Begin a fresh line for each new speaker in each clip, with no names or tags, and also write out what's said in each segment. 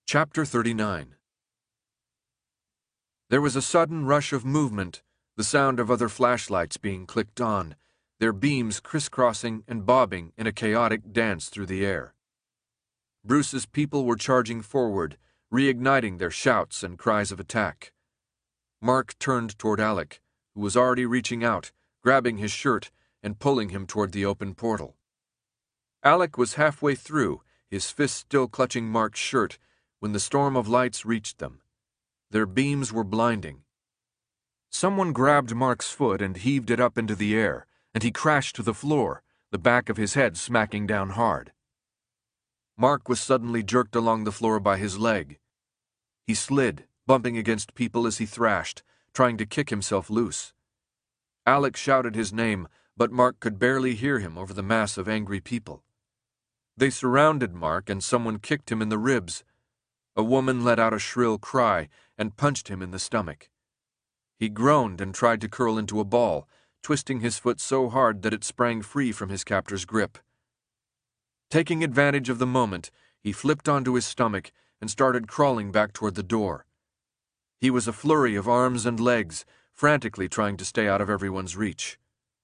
Chapter 39. There was a sudden rush of movement, the sound of other flashlights being clicked on, their beams crisscrossing and bobbing in a chaotic dance through the air. Bruce's people were charging forward, reigniting their shouts and cries of attack. Mark turned toward Alec, who was already reaching out, grabbing his shirt and pulling him toward the open portal. Alec was halfway through, his fist still clutching Mark's shirt, when the storm of lights reached them. Their beams were blinding. Someone grabbed Mark's foot and heaved it up into the air, and he crashed to the floor, the back of his head smacking down hard. Mark was suddenly jerked along the floor by his leg. He slid, bumping against people as he thrashed, trying to kick himself loose. Alec shouted his name, but Mark could barely hear him over the mass of angry people. They surrounded Mark and someone kicked him in the ribs. A woman let out a shrill cry and punched him in the stomach. He groaned and tried to curl into a ball, twisting his foot so hard that it sprang free from his captor's grip. Taking advantage of the moment, he flipped onto his stomach and started crawling back toward the door. He was a flurry of arms and legs, frantically trying to stay out of everyone's reach.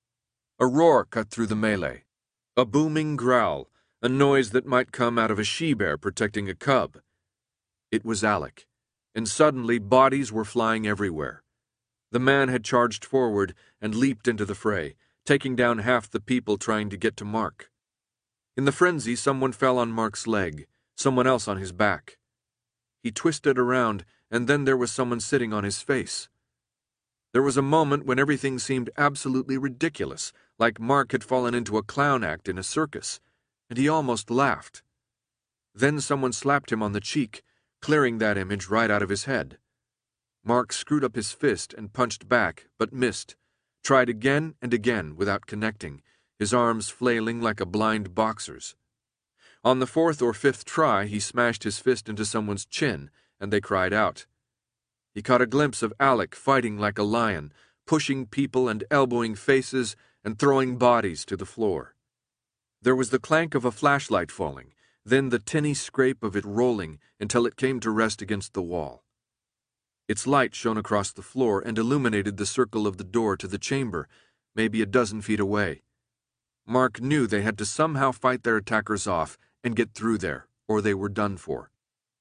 A roar cut through the melee. A booming growl, a noise that might come out of a she-bear protecting a cub. It was Alec, and suddenly bodies were flying everywhere. The man had charged forward and leaped into the fray, taking down half the people trying to get to Mark. In the frenzy, someone fell on Mark's leg, someone else on his back. He twisted around, and then there was someone sitting on his face. There was a moment when everything seemed absolutely ridiculous, like Mark had fallen into a clown act in a circus, and he almost laughed. Then someone slapped him on the cheek, clearing that image right out of his head. Mark screwed up his fist and punched back, but missed, tried again and again without connecting, his arms flailing like a blind boxer's. On the fourth or fifth try, he smashed his fist into someone's chin, and they cried out. He caught a glimpse of Alec fighting like a lion, pushing people and elbowing faces and throwing bodies to the floor. There was the clank of a flashlight falling, then the tinny scrape of it rolling until it came to rest against the wall. Its light shone across the floor and illuminated the circle of the door to the chamber, maybe a dozen feet away. Mark knew they had to somehow fight their attackers off and get through there, or they were done for.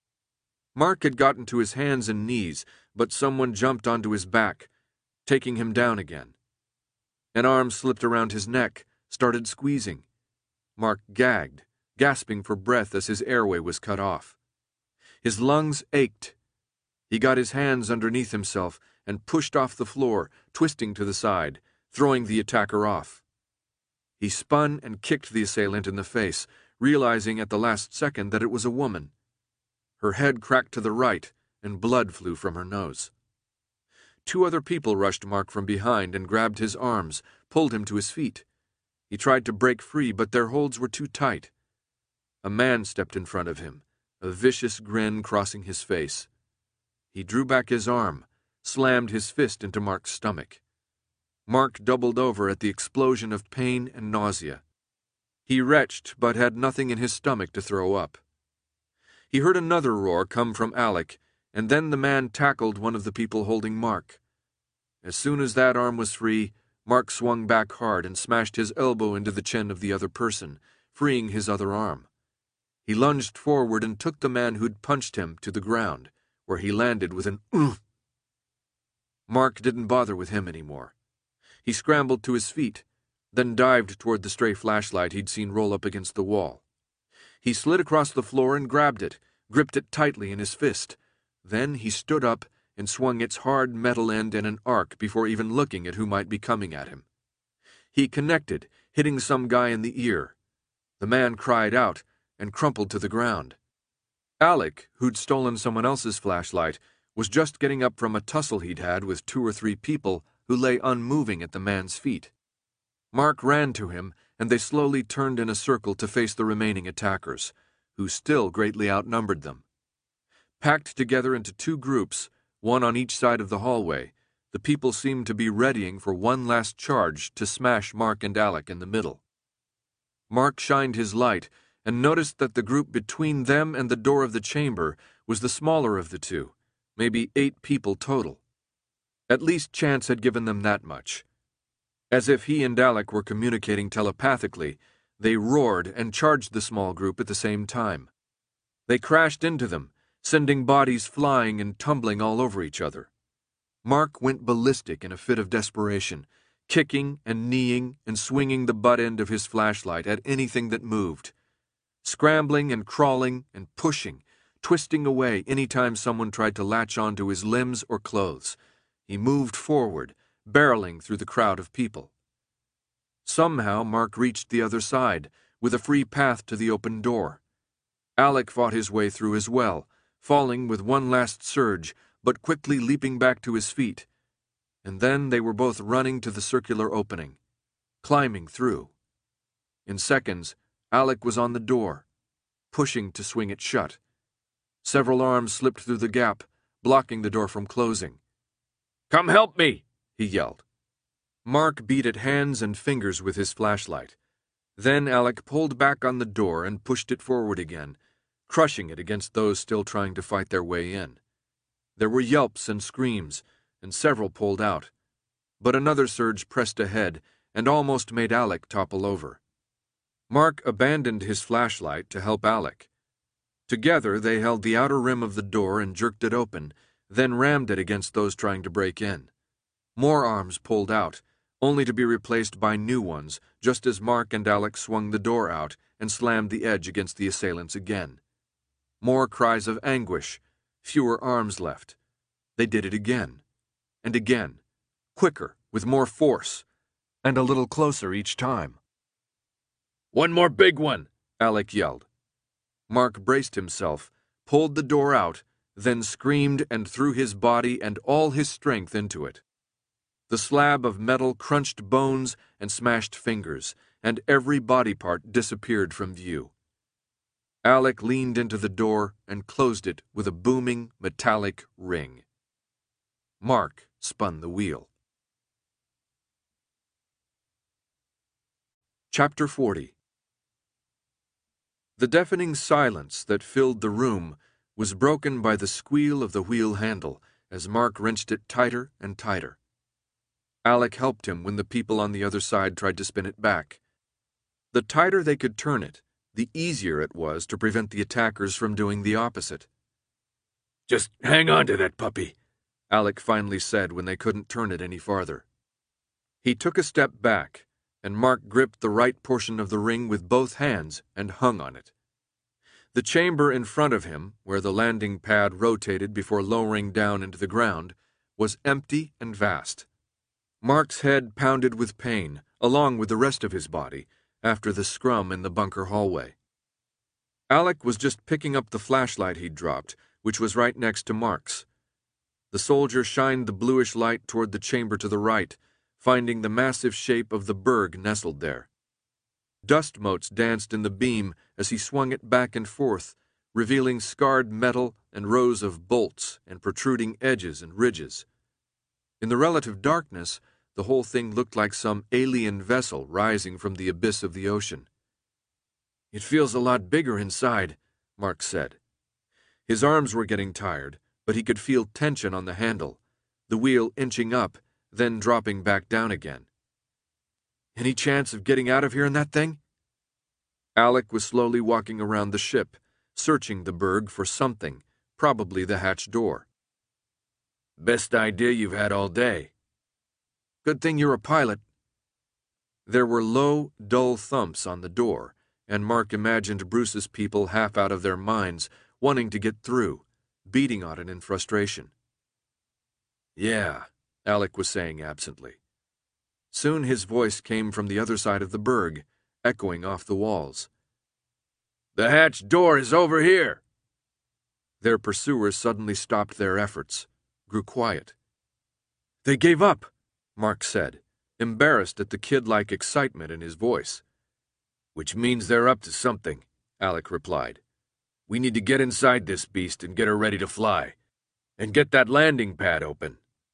Mark had gotten to his hands and knees, but someone jumped onto his back, taking him down again. An arm slipped around his neck, started squeezing. Mark gagged, gasping for breath as his airway was cut off. His lungs ached. He got his hands underneath himself and pushed off the floor, twisting to the side, throwing the attacker off. He spun and kicked the assailant in the face, realizing at the last second that it was a woman. Her head cracked to the right, and blood flew from her nose. Two other people rushed Mark from behind and grabbed his arms, pulled him to his feet. He tried to break free, but their holds were too tight. A man stepped in front of him, a vicious grin crossing his face. He drew back his arm, slammed his fist into Mark's stomach. Mark doubled over at the explosion of pain and nausea. He retched, but had nothing in his stomach to throw up. He heard another roar come from Alec, and then the man tackled one of the people holding Mark. As soon as that arm was free, Mark swung back hard and smashed his elbow into the chin of the other person, freeing his other arm. He lunged forward and took the man who'd punched him to the ground, where he landed with an "Ugh." Mark didn't bother with him anymore. He scrambled to his feet, then dived toward the stray flashlight he'd seen roll up against the wall. He slid across the floor and grabbed it, gripped it tightly in his fist. Then he stood up and swung its hard metal end in an arc before even looking at who might be coming at him. He connected, hitting some guy in the ear. The man cried out and crumpled to the ground. Alec, who'd stolen someone else's flashlight, was just getting up from a tussle he'd had with 2 or 3 people who lay unmoving at the man's feet. Mark ran to him, and they slowly turned in a circle to face the remaining attackers, who still greatly outnumbered them. Packed together into 2 groups, one on each side of the hallway, the people seemed to be readying for one last charge to smash Mark and Alec in the middle. Mark shined his light and noticed that the group between them and the door of the chamber was the smaller of the two, maybe 8 people total. At least chance had given them that much. As if he and Alec were communicating telepathically, they roared and charged the small group at the same time. They crashed into them, sending bodies flying and tumbling all over each other. Mark went ballistic in a fit of desperation, kicking and kneeing and swinging the butt end of his flashlight at anything that moved, scrambling and crawling and pushing, twisting away any time someone tried to latch onto his limbs or clothes. He moved forward, barreling through the crowd of people. Somehow Mark reached the other side, with a free path to the open door. Alec fought his way through as well, falling with one last surge, but quickly leaping back to his feet. And then they were both running to the circular opening, climbing through. In seconds, Alec was on the door, pushing to swing it shut. Several arms slipped through the gap, blocking the door from closing. "Come help me!" he yelled. Mark beat at hands and fingers with his flashlight. Then Alec pulled back on the door and pushed it forward again, crushing it against those still trying to fight their way in. There were yelps and screams, and several pulled out. But another surge pressed ahead and almost made Alec topple over. Mark abandoned his flashlight to help Alec. Together they held the outer rim of the door and jerked it open, then rammed it against those trying to break in. More arms pulled out, only to be replaced by new ones, just as Mark and Alec swung the door out and slammed the edge against the assailants again. More cries of anguish, fewer arms left. They did it again, and again, quicker, with more force, and a little closer each time. "One more big one," Alec yelled. Mark braced himself, pulled the door out, then screamed and threw his body and all his strength into it. The slab of metal crunched bones and smashed fingers, and every body part disappeared from view. Alec leaned into the door and closed it with a booming, metallic ring. Mark spun the wheel. Chapter 40. The deafening silence that filled the room was broken by the squeal of the wheel handle as Mark wrenched it tighter and tighter. Alec helped him when the people on the other side tried to spin it back. The tighter they could turn it, the easier it was to prevent the attackers from doing the opposite. "Just hang on to that puppy," Alec finally said when they couldn't turn it any farther. He took a step back, and Mark gripped the right portion of the ring with both hands and hung on it. The chamber in front of him, where the landing pad rotated before lowering down into the ground, was empty and vast. Mark's head pounded with pain, along with the rest of his body, after the scrum in the bunker hallway. Alec was just picking up the flashlight he'd dropped, which was right next to Mark's. The soldier shined the bluish light toward the chamber to the right, finding the massive shape of the berg nestled there. Dust motes danced in the beam as he swung it back and forth, revealing scarred metal and rows of bolts and protruding edges and ridges. In the relative darkness, the whole thing looked like some alien vessel rising from the abyss of the ocean. "It feels a lot bigger inside," Mark said. His arms were getting tired, but he could feel tension on the handle, the wheel inching up, then dropping back down again. "Any chance of getting out of here in that thing?" Alec was slowly walking around the ship, searching the berg for something, probably the hatch door. "Best idea you've had all day." "Good thing you're a pilot." There were low, dull thumps on the door, and Mark imagined Bruce's people half out of their minds, wanting to get through, beating on it in frustration. "Yeah," Alec was saying absently. Soon his voice came from the other side of the berg, echoing off the walls. "The hatch door is over here." Their pursuers suddenly stopped their efforts, grew quiet. "They gave up," Mark said, embarrassed at the kid-like excitement in his voice. "Which means they're up to something," Alec replied. "We need to get inside this beast and get her ready to fly. And get that landing pad open."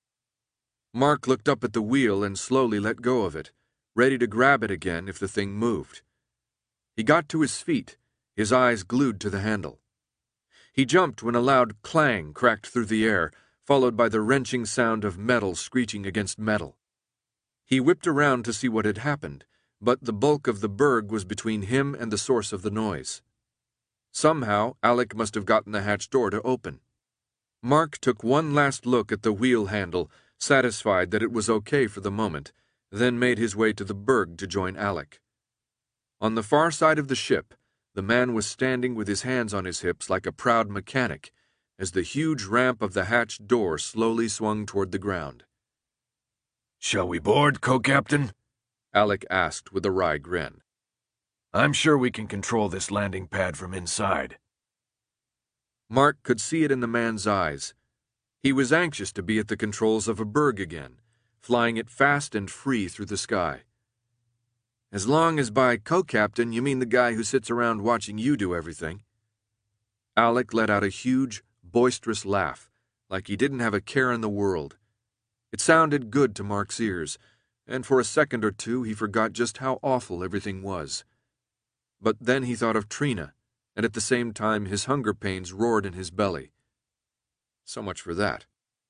Mark looked up at the wheel and slowly let go of it, ready to grab it again if the thing moved. He got to his feet, his eyes glued to the handle. He jumped when a loud clang cracked through the air, followed by the wrenching sound of metal screeching against metal. He whipped around to see what had happened, but the bulk of the berg was between him and the source of the noise. Somehow, Alec must have gotten the hatch door to open. Mark took one last look at the wheel handle, satisfied that it was okay for the moment, then made his way to the berg to join Alec. On the far side of the ship, the man was standing with his hands on his hips like a proud mechanic, as the huge ramp of the hatch door slowly swung toward the ground.
"Shall we board, Co-Captain?"
Alec asked with a wry grin.
"I'm sure we can control this landing pad from inside."
Mark could see it in the man's eyes. He was anxious to be at the controls of a berg again, flying it fast and free through the sky. "As long as by co-captain you mean the guy who sits around watching you do everything." Alec let out a huge, boisterous laugh, like he didn't have a care in the world. It sounded good to Mark's ears, and for a second or two he forgot just how awful everything was. But then he thought of Trina, and at the same time his hunger pains roared in his belly. So much for that.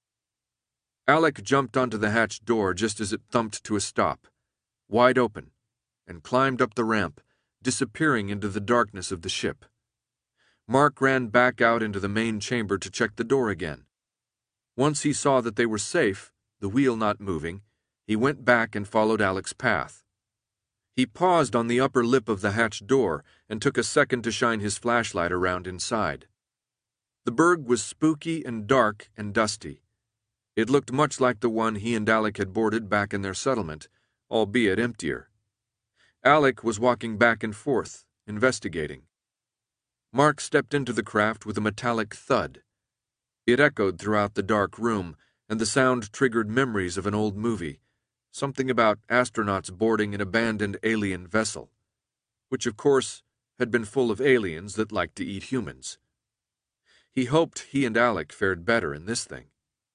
Alec jumped onto the hatch door just as it thumped to a stop, wide open, and climbed up the ramp, disappearing into the darkness of the ship. Mark ran back out into the main chamber to check the door again. Once he saw that they were safe, the wheel not moving, he went back and followed Alec's path. He paused on the upper lip of the hatch door and took a second to shine his flashlight around inside. The berg was spooky and dark and dusty. It looked much like the one he and Alec had boarded back in their settlement, albeit emptier. Alec was walking back and forth, investigating. Mark stepped into the craft with a metallic thud. It echoed throughout the dark room, and the sound triggered memories of an old movie, something about astronauts boarding an abandoned alien vessel, which of course had been full of aliens that liked to eat humans. He hoped he and Alec fared better in this thing.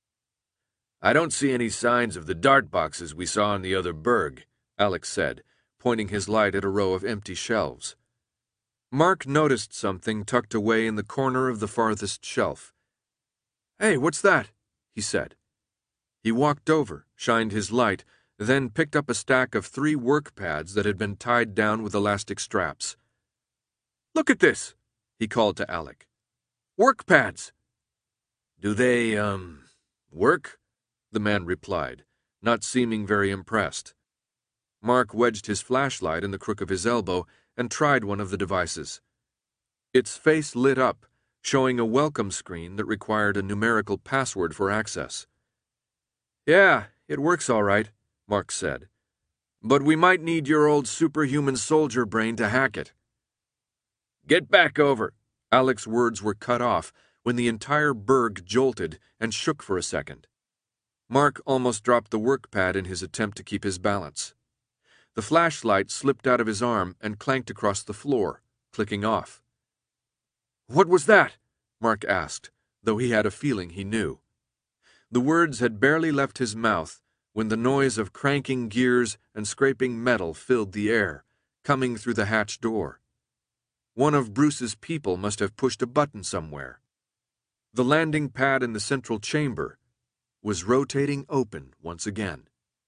"I don't see any signs of the dart boxes we saw in the other berg,"
Alec said, pointing his light at a row of empty shelves. Mark noticed something tucked away in the corner of the farthest shelf. "Hey, what's that?" he said. He walked over, shined his light, then picked up a stack of 3 work pads that had been tied down with elastic straps. "Look at this," he called to Alec. "Work pads."
"Do they, work?"
the man replied, not seeming very impressed. Mark wedged his flashlight in the crook of his elbow and tried one of the devices. Its face lit up, showing a welcome screen that required a numerical password for access. "Yeah, it works all right," Mark said. "But we might need your old superhuman soldier brain to hack it."
"Get back over."
Alec's words were cut off when the entire berg jolted and shook for a second. Mark almost dropped the work pad in his attempt to keep his balance. The flashlight slipped out of his arm and clanked across the floor, clicking off. "What was that?" Mark asked, though he had a feeling he knew. The words had barely left his mouth when the noise of cranking gears and scraping metal filled the air, coming through the hatch door. One of Bruce's people must have pushed a button somewhere. The landing pad in the central chamber was rotating open once again.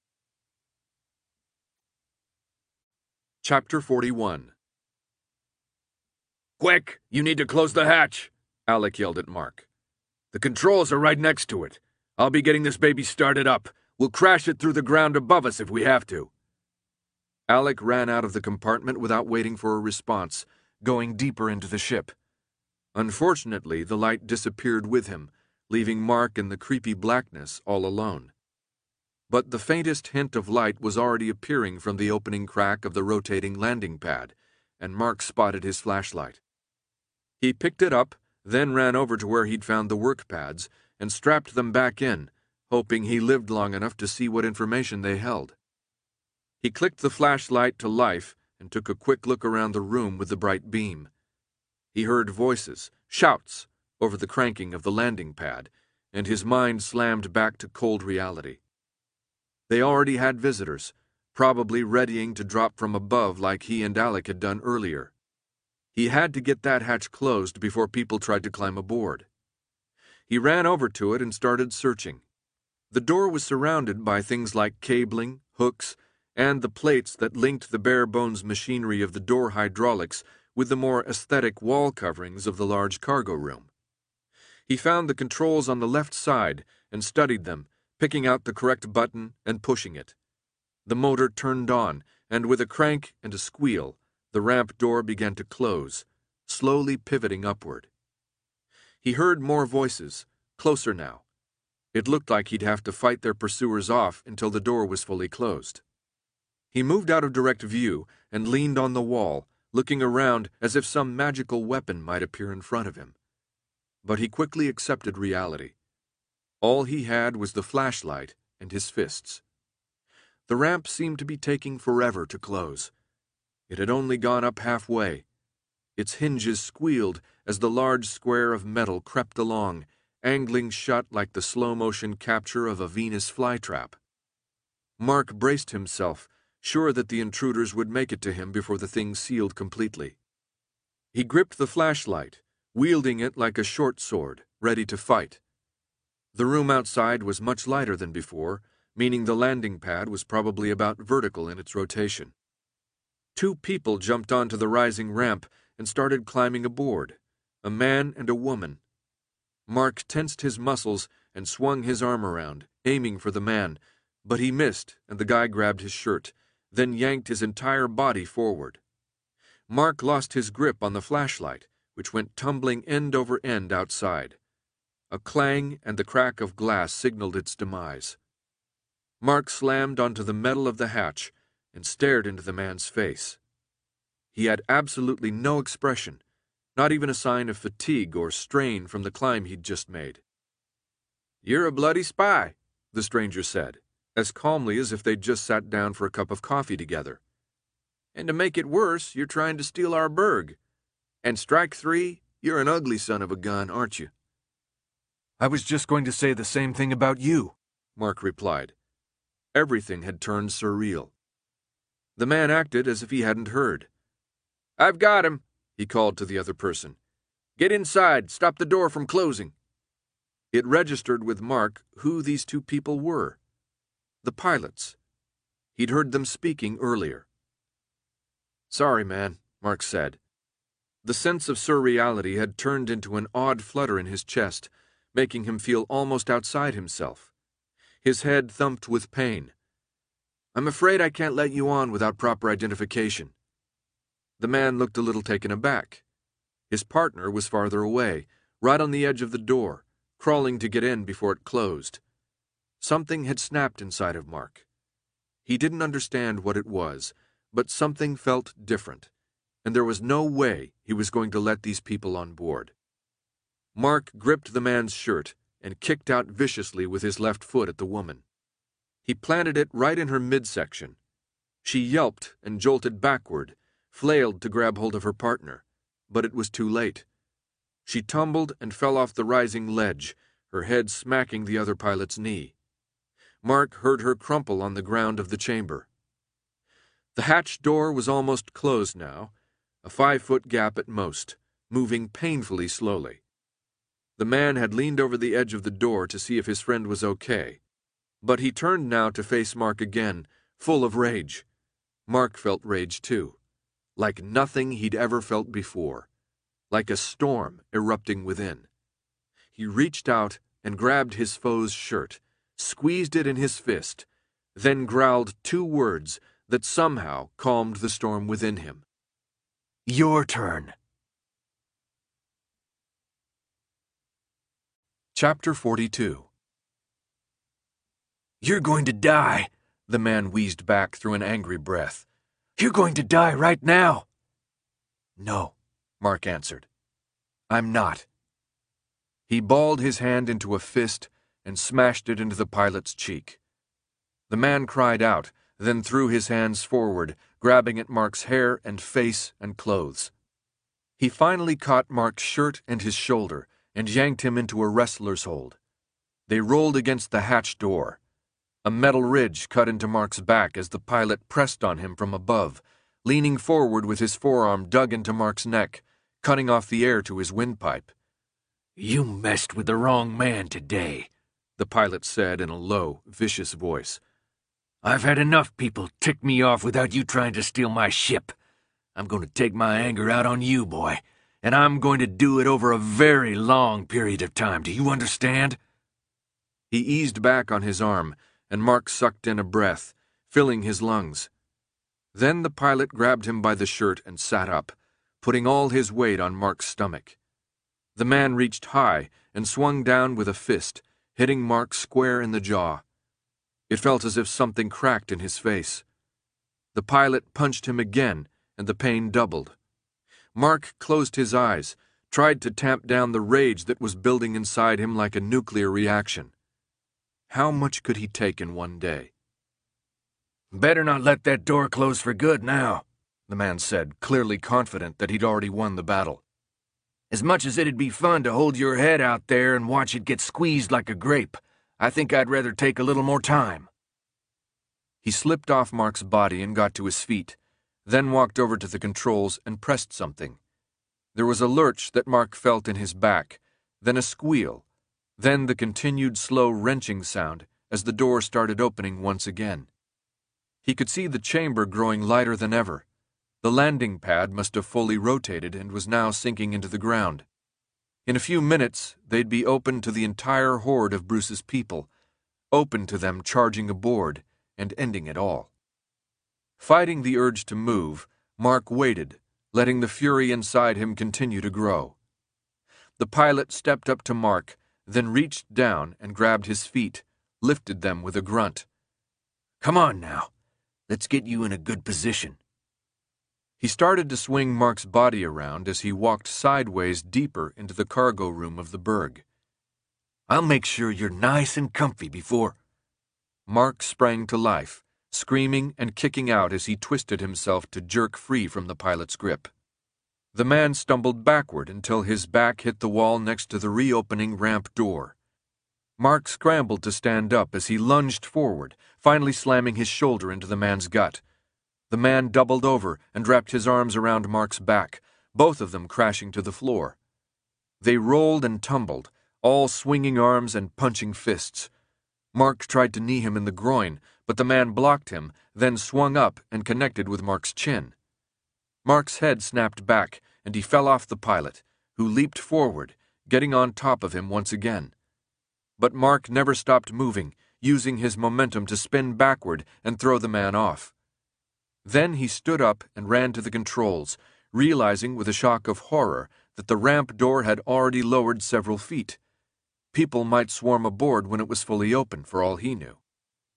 Chapter 41.
"Quick! You need to close the hatch!"
Alec yelled at Mark.
"The controls are right next to it. I'll be getting this baby started up. We'll crash it through the ground above us if we have to."
Alec ran out of the compartment without waiting for a response, going deeper into the ship. Unfortunately, the light disappeared with him, leaving Mark in the creepy blackness all alone. But the faintest hint of light was already appearing from the opening crack of the rotating landing pad, and Mark spotted his flashlight. He picked it up, then ran over to where he'd found the work pads and strapped them back in, hoping he lived long enough to see what information they held. He clicked the flashlight to life and took a quick look around the room with the bright beam. He heard voices, shouts, over the cranking of the landing pad, and his mind slammed back to cold reality. They already had visitors, probably readying to drop from above like he and Alec had done earlier. He had to get that hatch closed before people tried to climb aboard. He ran over to it and started searching. The door was surrounded by things like cabling, hooks, and the plates that linked the bare-bones machinery of the door hydraulics with the more aesthetic wall coverings of the large cargo room. He found the controls on the left side and studied them, picking out the correct button and pushing it. The motor turned on, and with a crank and a squeal, the ramp door began to close, slowly pivoting upward. He heard more voices, closer now. It looked like he'd have to fight their pursuers off until the door was fully closed. He moved out of direct view and leaned on the wall, looking around as if some magical weapon might appear in front of him. But he quickly accepted reality. All he had was the flashlight and his fists. The ramp seemed to be taking forever to close. It had only gone up halfway. Its hinges squealed as the large square of metal crept along, angling shut like the slow-motion capture of a Venus flytrap. Mark braced himself, sure that the intruders would make it to him before the thing sealed completely. He gripped the flashlight, wielding it like a short sword, ready to fight. The room outside was much lighter than before, meaning the landing pad was probably about vertical in its rotation. 2 people jumped onto the rising ramp and started climbing aboard, a man and a woman. Mark tensed his muscles and swung his arm around, aiming for the man, but he missed and the guy grabbed his shirt, then yanked his entire body forward. Mark lost his grip on the flashlight, which went tumbling end over end outside. A clang and the crack of glass signaled its demise. Mark slammed onto the metal of the hatch and stared into the man's face. He had absolutely no expression, not even a sign of fatigue or strain from the climb he'd just made. "You're a bloody spy," the stranger said, as calmly as if they'd just sat down for a cup of coffee together. "And to make it worse, you're trying to steal our berg. And strike 3, you're an ugly son of a gun, aren't you?" "I was just going to say the same thing about you," Mark replied. Everything had turned surreal. The man acted as if he hadn't heard. "I've got him," he called to the other person. "Get inside, stop the door from closing." It registered with Mark who these 2 people were. The pilots. He'd heard them speaking earlier. "Sorry, man," Mark said. The sense of surreality had turned into an odd flutter in his chest, making him feel almost outside himself. His head thumped with pain. "I'm afraid I can't let you on without proper identification." The man looked a little taken aback. His partner was farther away, right on the edge of the door, crawling to get in before it closed. Something had snapped inside of Mark. He didn't understand what it was, but something felt different, and there was no way he was going to let these people on board. Mark gripped the man's shirt and kicked out viciously with his left foot at the woman. He planted it right in her midsection. She yelped and jolted backward, flailed to grab hold of her partner, but it was too late. She tumbled and fell off the rising ledge, her head smacking the other pilot's knee. Mark heard her crumple on the ground of the chamber. The hatch door was almost closed now, a 5-foot gap at most, moving painfully slowly. The man had leaned over the edge of the door to see if his friend was okay, but he turned now to face Mark again, full of rage. Mark felt rage too, like nothing he'd ever felt before, like a storm erupting within. He reached out and grabbed his foe's shirt, squeezed it in his fist, then growled 2 words that somehow calmed the storm within him. "Your turn." Chapter 42. "You're going to die," the man wheezed back through an angry breath. "You're going to die right now." "No," Mark answered. "I'm not." He balled his hand into a fist and smashed it into the pilot's cheek. The man cried out, then threw his hands forward, grabbing at Mark's hair and face and clothes. He finally caught Mark's shirt and his shoulder and yanked him into a wrestler's hold. They rolled against the hatch door. A metal ridge cut into Mark's back as the pilot pressed on him from above, leaning forward with his forearm dug into Mark's neck, cutting off the air to his windpipe.
"You messed with the wrong man today," the pilot said in a low, vicious voice. "I've had enough people tick me off without you trying to steal my ship. I'm going to take my anger out on you, boy, and I'm going to do it over a very long period of time. Do you understand?"
He eased back on his arm, and Mark sucked in a breath, filling his lungs. Then the pilot grabbed him by the shirt and sat up, putting all his weight on Mark's stomach. The man reached high and swung down with a fist, hitting Mark square in the jaw. It felt as if something cracked in his face. The pilot punched him again, and the pain doubled. Mark closed his eyes, tried to tamp down the rage that was building inside him like a nuclear reaction. How much could he take in one day?
"Better not let that door close for good now,"
the man said, clearly confident that he'd already won the battle.
"As much as it'd be fun to hold your head out there and watch it get squeezed like a grape, I think I'd rather take a little more time."
He slipped off Mark's body and got to his feet, then walked over to the controls and pressed something. There was a lurch that Mark felt in his back, then a squeal, then the continued slow wrenching sound as the door started opening once again. He could see the chamber growing lighter than ever. The landing pad must have fully rotated and was now sinking into the ground. In a few minutes, they'd be open to the entire horde of Bruce's people, open to them charging aboard and ending it all. Fighting the urge to move, Mark waited, letting the fury inside him continue to grow. The pilot stepped up to Mark, then reached down and grabbed his feet, lifted them with a grunt.
"Come on now. Let's get you in a good position."
He started to swing Mark's body around as he walked sideways deeper into the cargo room of the Berg.
"I'll make sure you're nice and comfy before—"
Mark sprang to life, screaming and kicking out as he twisted himself to jerk free from the pilot's grip. The man stumbled backward until his back hit the wall next to the reopening ramp door. Mark scrambled to stand up as he lunged forward, finally slamming his shoulder into the man's gut. The man doubled over and wrapped his arms around Mark's back, both of them crashing to the floor. They rolled and tumbled, all swinging arms and punching fists. Mark tried to knee him in the groin, but the man blocked him, then swung up and connected with Mark's chin. Mark's head snapped back, and he fell off the pilot, who leaped forward, getting on top of him once again. But Mark never stopped moving, using his momentum to spin backward and throw the man off. Then he stood up and ran to the controls, realizing with a shock of horror that the ramp door had already lowered several feet. People might swarm aboard when it was fully open, for all he knew.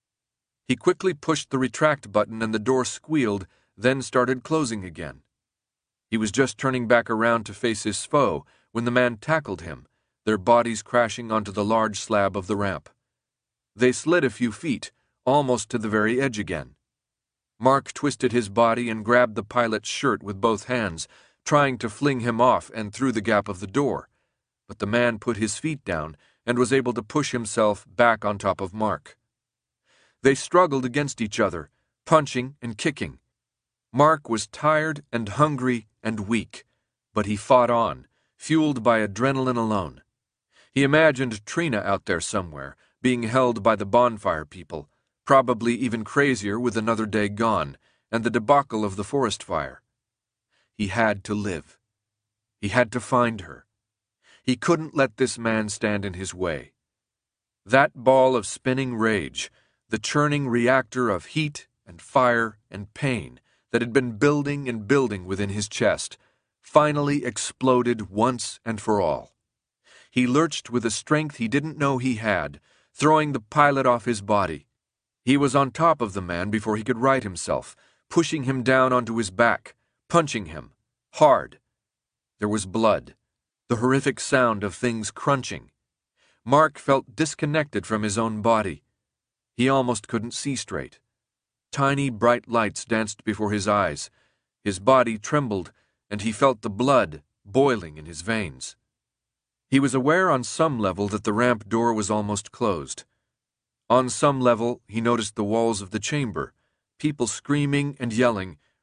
He quickly pushed the retract button and the door squealed, then started closing again. He was just turning back around to face his foe when the man tackled him, their bodies crashing onto the large slab of the ramp. They slid a few feet, almost to the very edge again. Mark twisted his body and grabbed the pilot's shirt with both hands, trying to fling him off and through the gap of the door, but the man put his feet down and was able to push himself back on top of Mark. They struggled against each other, punching and kicking. Mark was tired and hungry and weak, but he fought on, fueled by adrenaline alone. He imagined Trina out there somewhere, being held by the bonfire people, probably even crazier with another day gone, and the debacle of the forest fire. He had to live. He had to find her. He couldn't let this man stand in his way. That ball of spinning rage, the churning reactor of heat and fire and pain that had been building and building within his chest, finally exploded once and for all. He lurched with a strength he didn't know he had, throwing the pilot off his body. He was on top of the man before he could right himself, pushing him down onto his back, punching him, hard. There was blood, the horrific sound of things crunching. Mark felt disconnected from his own body. He almost couldn't see straight. Tiny, bright lights danced before his eyes. His body trembled, and he felt the blood boiling in his veins. He was aware on some level that the ramp door was almost closed. On some level, he noticed the walls of the chamber, people screaming and yelling,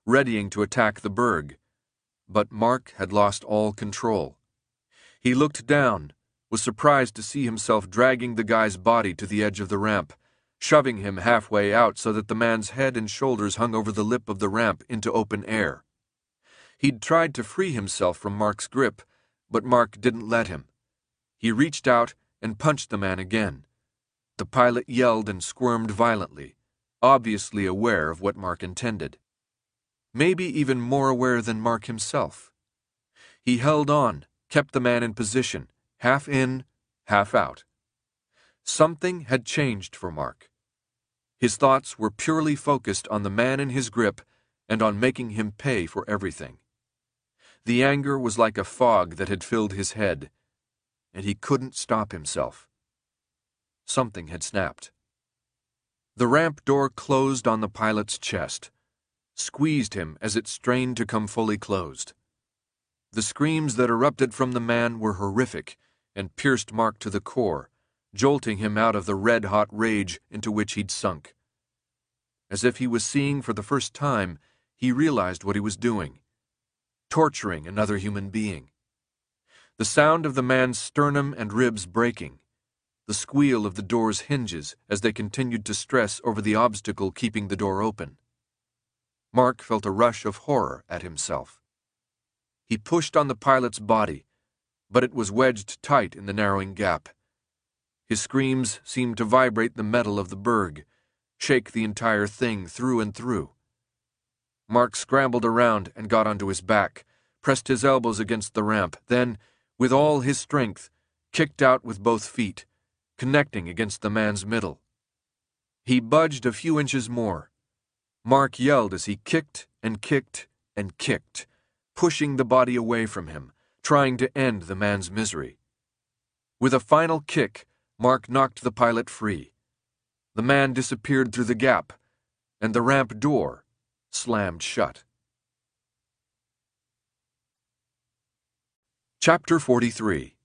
readying to attack the Berg. But Mark had lost all control. He looked down, was surprised to see himself dragging the guy's body to the edge of the ramp, shoving him halfway out so that the man's head and shoulders hung over the lip of the ramp into open air. He'd tried to free himself from Mark's grip, but Mark didn't let him. He reached out and punched the man again. The pilot yelled and squirmed violently, obviously aware of what Mark intended. Maybe even more aware than Mark himself. He held on, kept the man in position, half in, half out. Something had changed for Mark. His thoughts were purely focused on the man in his grip and on making him pay for everything. The anger was like a fog that had filled his head, and he couldn't stop himself. Something had snapped. The ramp door closed on the pilot's chest, squeezed him as it strained to come fully closed. The screams that erupted from the man were horrific and pierced Mark to the core, jolting him out of the red-hot rage into which he'd sunk. As if he was seeing for the first time, he realized what he was doing. Torturing another human being. The sound of the man's sternum and ribs breaking. The squeal of the door's hinges as they continued to stress over the obstacle keeping the door open. Mark felt a rush of horror at himself. He pushed on the pilot's body, but it was wedged tight in the narrowing gap. His screams seemed to vibrate the metal of the Berg, shake the entire thing through and through. Mark scrambled around and got onto his back, pressed his elbows against the ramp, then, with all his strength, kicked out with both feet, connecting against the man's middle. He budged a few inches more. Mark yelled as he kicked and kicked and kicked, pushing the body away from him, trying to end the man's misery. With a final kick, Mark knocked the pilot free. The man disappeared through the gap, and the ramp door slammed shut. Chapter 43.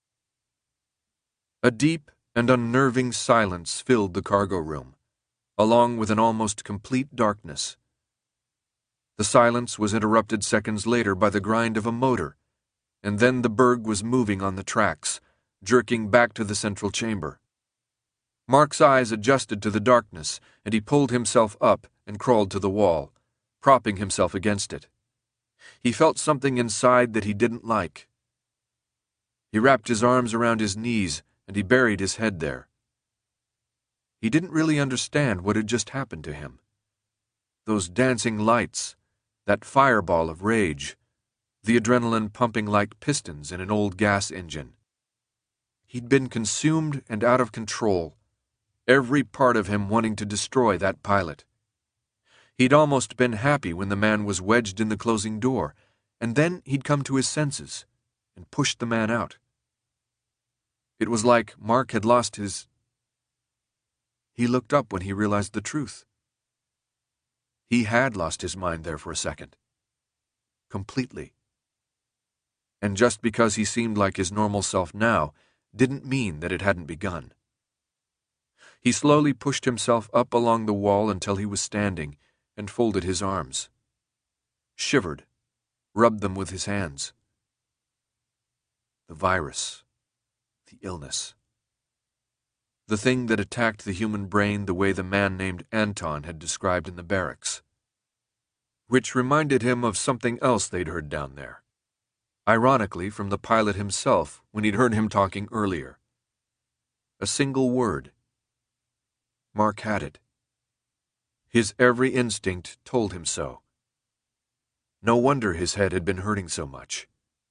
A deep and unnerving silence filled the cargo room, along with an almost complete darkness. The silence was interrupted seconds later by the grind of a motor, and then the Berg was moving on the tracks, jerking back to the central chamber. Mark's eyes adjusted to the darkness, and he pulled himself up and crawled to the wall, propping himself against it. He felt something inside that he didn't like. He wrapped his arms around his knees, and he buried his head there. He didn't really understand what had just happened to him. Those dancing lights, that fireball of rage, the adrenaline pumping like pistons in an old gas engine. He'd been consumed and out of control, every part of him wanting to destroy that pilot. He'd almost been happy when the man was wedged in the closing door, and then he'd come to his senses and pushed the man out. It was like Mark had lost his... He looked up when he realized the truth. He had lost his mind there for a second. Completely. And just because he seemed like his normal self now didn't mean that it hadn't begun. He slowly pushed himself up along the wall until he was standing and folded his arms. Shivered, rubbed them with his hands. The virus. The illness. The thing that attacked the human brain the way the man named Anton had described in the barracks. Which reminded him of something else they'd heard down there. Ironically, from the pilot himself when he'd heard him talking earlier. A single word. Mark had it. His every instinct told him so. No wonder his head had been hurting so much.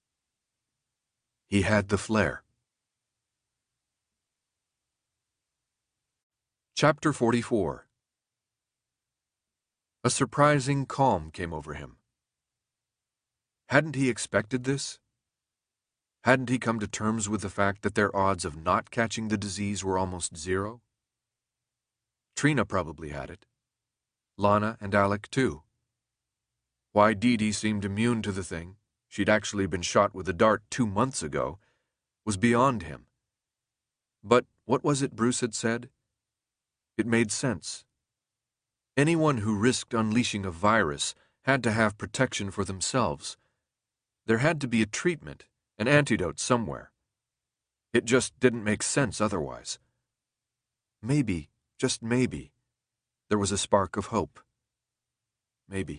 He had the flare. Chapter 44. A surprising calm came over him. Hadn't he expected this? Hadn't he come to terms with the fact that their odds of not catching the disease were almost zero? Trina probably had it. Lana and Alec, too. Why Dee Dee seemed immune to the thing, she'd actually been shot with a dart 2 months ago, was beyond him. But what was it Bruce had said? It made sense. Anyone who risked unleashing a virus had to have protection for themselves. There had to be a treatment, an antidote somewhere. It just didn't make sense otherwise. Maybe, just maybe, there was a spark of hope. Maybe.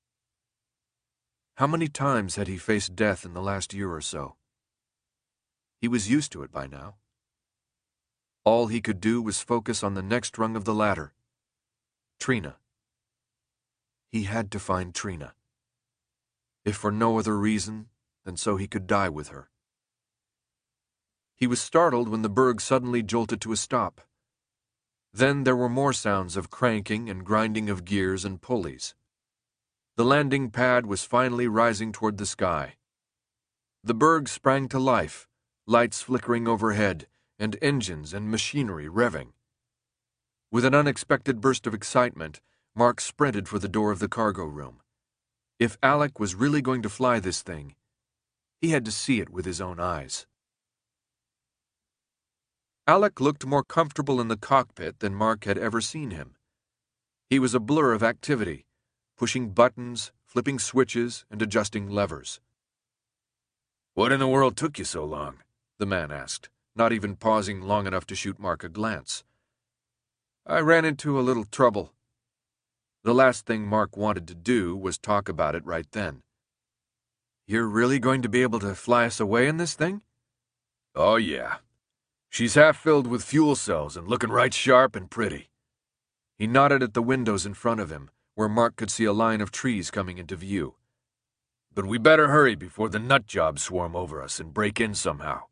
How many times had he faced death in the last year or so? He was used to it by now. All he could do was focus on the next rung of the ladder. Trina. He had to find Trina. If for no other reason than so he could die with her. He was startled when the Berg suddenly jolted to a stop. Then there were more sounds of cranking and grinding of gears and pulleys. The landing pad was finally rising toward the sky. The Berg sprang to life, lights flickering overhead, and engines and machinery revving. With an unexpected burst of excitement, Mark sprinted for the door of the cargo room. If Alec was really going to fly this thing, he had to see it with his own eyes. Alec looked more comfortable in the cockpit than Mark had ever seen him. He was a blur of activity, pushing buttons, flipping switches, and adjusting levers.
"What in the world took you so long?"
the man asked, not even pausing long enough to shoot Mark a glance. "I ran into a little trouble." The last thing Mark wanted to do was talk about it right then. "You're really going to be able to fly us away in this thing?"
"Oh, yeah. She's half filled with fuel cells and looking right sharp and pretty."
He nodded at the windows in front of him, where Mark could see a line of trees coming into view.
"But we better hurry before the nut jobs swarm over us and break in somehow."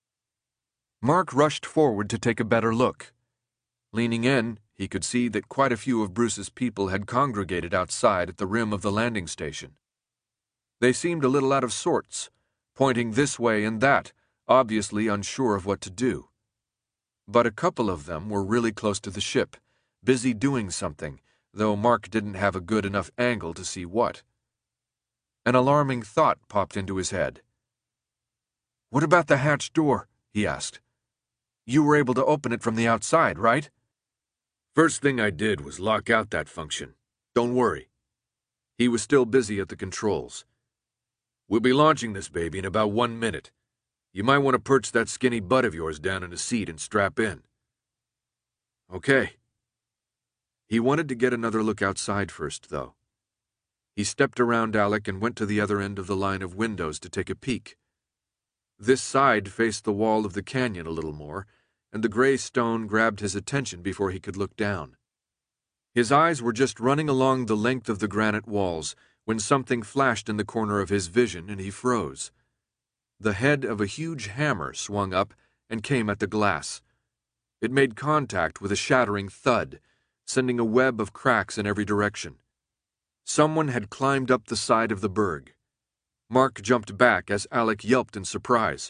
Mark rushed forward to take a better look. Leaning in, he could see that quite a few of Bruce's people had congregated outside at the rim of the landing station. They seemed a little out of sorts, pointing this way and that, obviously unsure of what to do. But a couple of them were really close to the ship, busy doing something, though Mark didn't have a good enough angle to see what. An alarming thought popped into his head. "What about the hatch door?" he asked. "You were able to open it from the outside, right?"
"First thing I did was lock out that function. Don't worry."
He was still busy at the controls.
"We'll be launching this baby in about 1 minute. You might want to perch that skinny butt of yours down in a seat and strap in."
"Okay." He wanted to get another look outside first, though. He stepped around Alec and went to the other end of the line of windows to take a peek. This side faced the wall of the canyon a little more, and the gray stone grabbed his attention before he could look down. His eyes were just running along the length of the granite walls when something flashed in the corner of his vision and he froze. The head of a huge hammer swung up and came at the glass. It made contact with a shattering thud, sending a web of cracks in every direction. Someone had climbed up the side of the Berg. Mark jumped back as Alec yelped in surprise.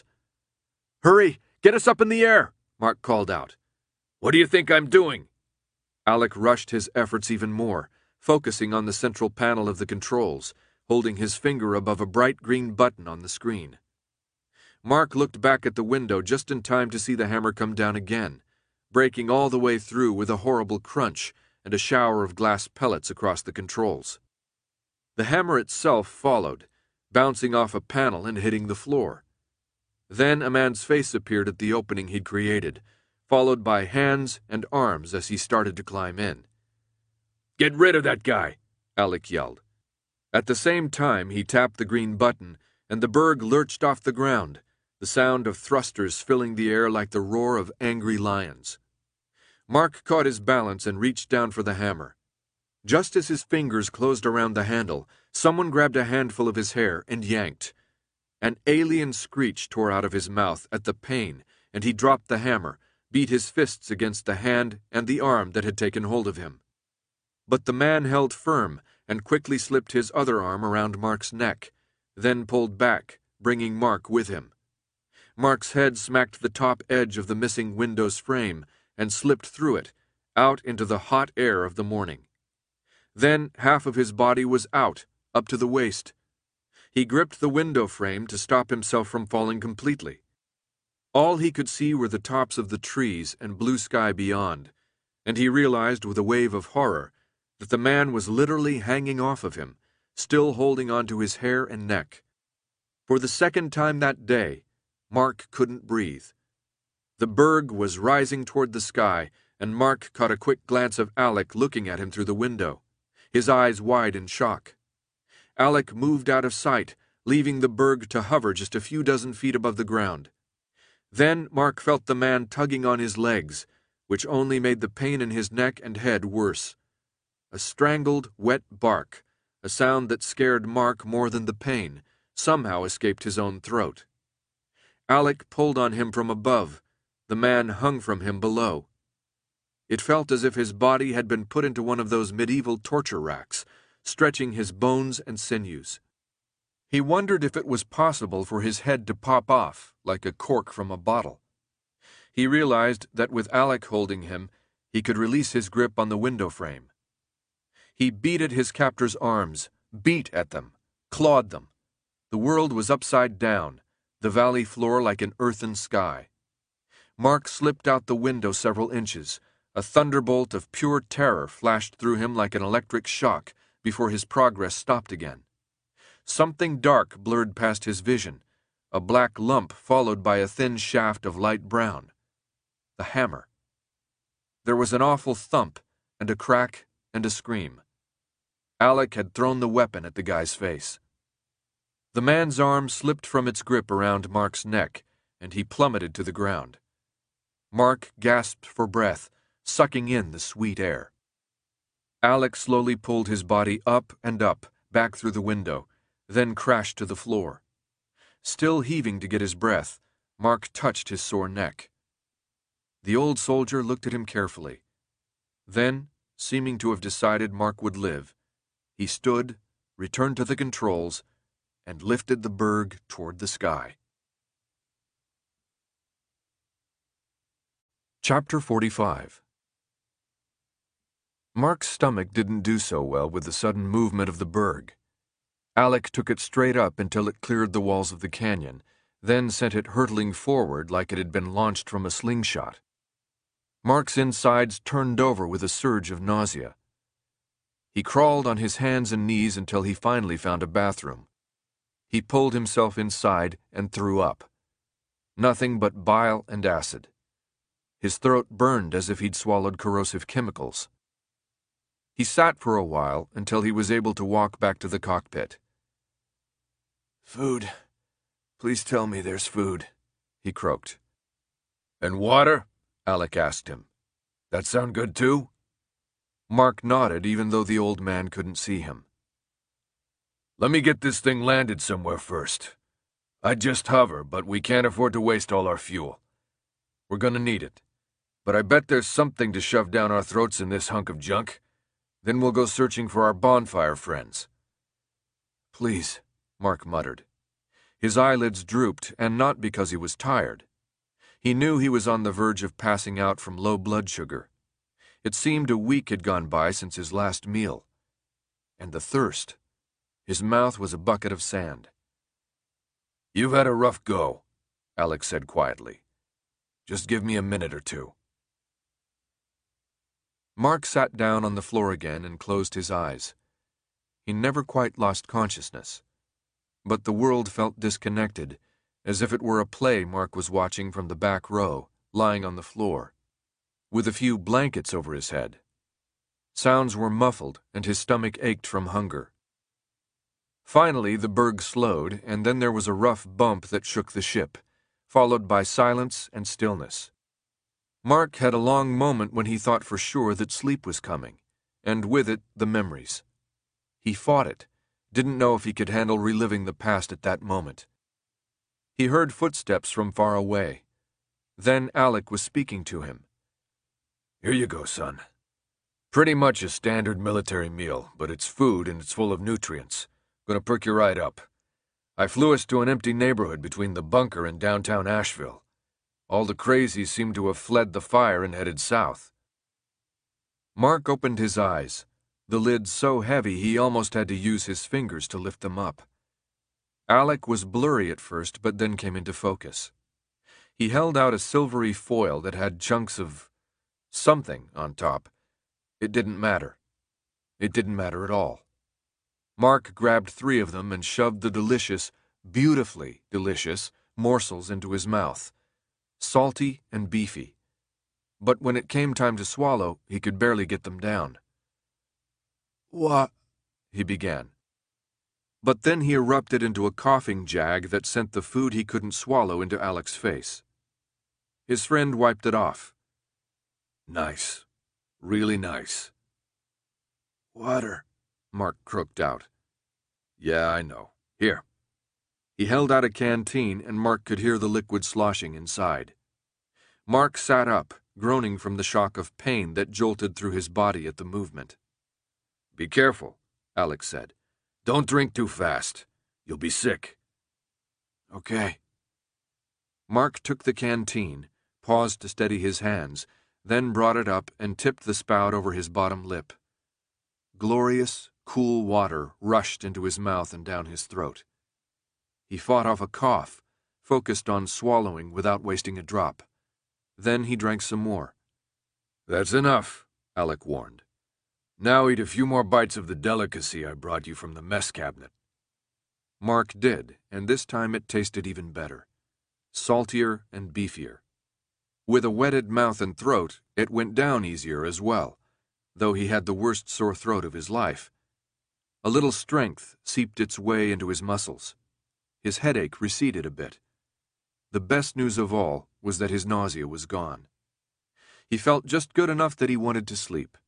"Hurry! Get us up in the air!" Mark called out.
"What do you think I'm doing?"
Alec rushed his efforts even more, focusing on the central panel of the controls, holding his finger above a bright green button on the screen. Mark looked back at the window just in time to see the hammer come down again, breaking all the way through with a horrible crunch and a shower of glass pellets across the controls. The hammer itself followed, bouncing off a panel and hitting the floor. Then a man's face appeared at the opening he'd created, followed by hands and arms as he started to climb in.
"Get rid of that guy!"
Alec yelled. At the same time, he tapped the green button, and the Berg lurched off the ground, the sound of thrusters filling the air like the roar of angry lions. Mark caught his balance and reached down for the hammer. Just as his fingers closed around the handle, someone grabbed a handful of his hair and yanked. An alien screech tore out of his mouth at the pain, and he dropped the hammer, beat his fists against the hand and the arm that had taken hold of him. But the man held firm and quickly slipped his other arm around Mark's neck, then pulled back, bringing Mark with him. Mark's head smacked the top edge of the missing window's frame and slipped through it, out into the hot air of the morning. Then half of his body was out, up to the waist. He gripped the window frame to stop himself from falling completely. All he could see were the tops of the trees and blue sky beyond, and he realized with a wave of horror that the man was literally hanging off of him, still holding onto his hair and neck. For the second time that day, Mark couldn't breathe. The berg was rising toward the sky, and Mark caught a quick glance of Alec looking at him through the window, his eyes wide in shock. Alec moved out of sight, leaving the berg to hover just a few dozen feet above the ground. Then Mark felt the man tugging on his legs, which only made the pain in his neck and head worse. A strangled, wet bark, a sound that scared Mark more than the pain, somehow escaped his own throat. Alec pulled on him from above. The man hung from him below. It felt as if his body had been put into one of those medieval torture racks, stretching his bones and sinews. He wondered if it was possible for his head to pop off, like a cork from a bottle. He realized that with Alec holding him, he could release his grip on the window frame. He beat at his captor's arms, beat at them, clawed them. The world was upside down, the valley floor like an earthen sky. Mark slipped out the window several inches. A thunderbolt of pure terror flashed through him like an electric shock before his progress stopped again. Something dark blurred past his vision, a black lump followed by a thin shaft of light brown. The hammer. There was an awful thump, and a crack, and a scream. Alec had thrown the weapon at the guy's face. The man's arm slipped from its grip around Mark's neck, and he plummeted to the ground. Mark gasped for breath, sucking in the sweet air. Alec slowly pulled his body up and up, back through the window, then crashed to the floor. Still heaving to get his breath, Mark touched his sore neck. The old soldier looked at him carefully. Then, seeming to have decided Mark would live, he stood, returned to the controls, and lifted the berg toward the sky. Chapter 45. Mark's stomach didn't do so well with the sudden movement of the berg. Alec took it straight up until it cleared the walls of the canyon, then sent it hurtling forward like it had been launched from a slingshot. Mark's insides turned over with a surge of nausea. He crawled on his hands and knees until he finally found a bathroom. He pulled himself inside and threw up. Nothing but bile and acid. His throat burned as if he'd swallowed corrosive chemicals. He sat for a while until he was able to walk back to the cockpit. "Food. Please tell me there's food," he croaked. "And water?" Alec asked him. "That sound good too?" Mark nodded even though the old man couldn't see him. "Let me get this thing landed somewhere first. I'd just hover, but we can't afford to waste all our fuel. We're gonna need it. But I bet there's something to shove down our throats in this hunk of junk. Then we'll go searching for our bonfire friends." "Please," Mark muttered. His eyelids drooped, and not because he was tired. He knew he was on the verge of passing out from low blood sugar. It seemed a week had gone by since his last meal. And the thirst. His mouth was a bucket of sand. "You've had a rough go," Alec said quietly. "Just give me a minute or two." Mark sat down on the floor again and closed his eyes. He never quite lost consciousness. But the world felt disconnected, as if it were a play Mark was watching from the back row, lying on the floor, with a few blankets over his head. Sounds were muffled, and his stomach ached from hunger. Finally, the berg slowed, and then there was a rough bump that shook the ship, followed by silence and stillness. Mark had a long moment when he thought for sure that sleep was coming, and with it the memories. He fought it, didn't know if he could handle reliving the past at that moment. He heard footsteps from far away. Then Alec was speaking to him. "Here you go, son. Pretty much a standard military meal, but it's food and it's full of nutrients. Gonna perk you right up. I flew us to an empty neighborhood between the bunker and downtown Asheville. All the crazies seem to have fled the fire and headed south." Mark opened his eyes, the lids so heavy he almost had to use his fingers to lift them up. Alec was blurry at first, but then came into focus. He held out a silvery foil that had chunks of something on top. It didn't matter. It didn't matter at all. Mark grabbed 3 of them and shoved the delicious, beautifully delicious, morsels into his mouth, salty and beefy. But when it came time to swallow, he could barely get them down. "What?" he began. But then he erupted into a coughing jag that sent the food he couldn't swallow into Alec's face. His friend wiped it off. "Nice. Really nice." "Water," Mark croaked out. "Yeah, I know. Here." He held out a canteen, and Mark could hear the liquid sloshing inside. Mark sat up, groaning from the shock of pain that jolted through his body at the movement. "Be careful," Alec said. "Don't drink too fast. You'll be sick." "Okay." Mark took the canteen, paused to steady his hands, then brought it up and tipped the spout over his bottom lip. Glorious, cool water rushed into his mouth and down his throat. He fought off a cough, focused on swallowing without wasting a drop. Then he drank some more. "That's enough," Alec warned. "Now eat a few more bites of the delicacy I brought you from the mess cabinet." Mark did, and this time it tasted even better. Saltier and beefier. With a wetted mouth and throat, it went down easier as well, though he had the worst sore throat of his life. A little strength seeped its way into his muscles. His headache receded a bit. The best news of all was that his nausea was gone. He felt just good enough that he wanted to sleep.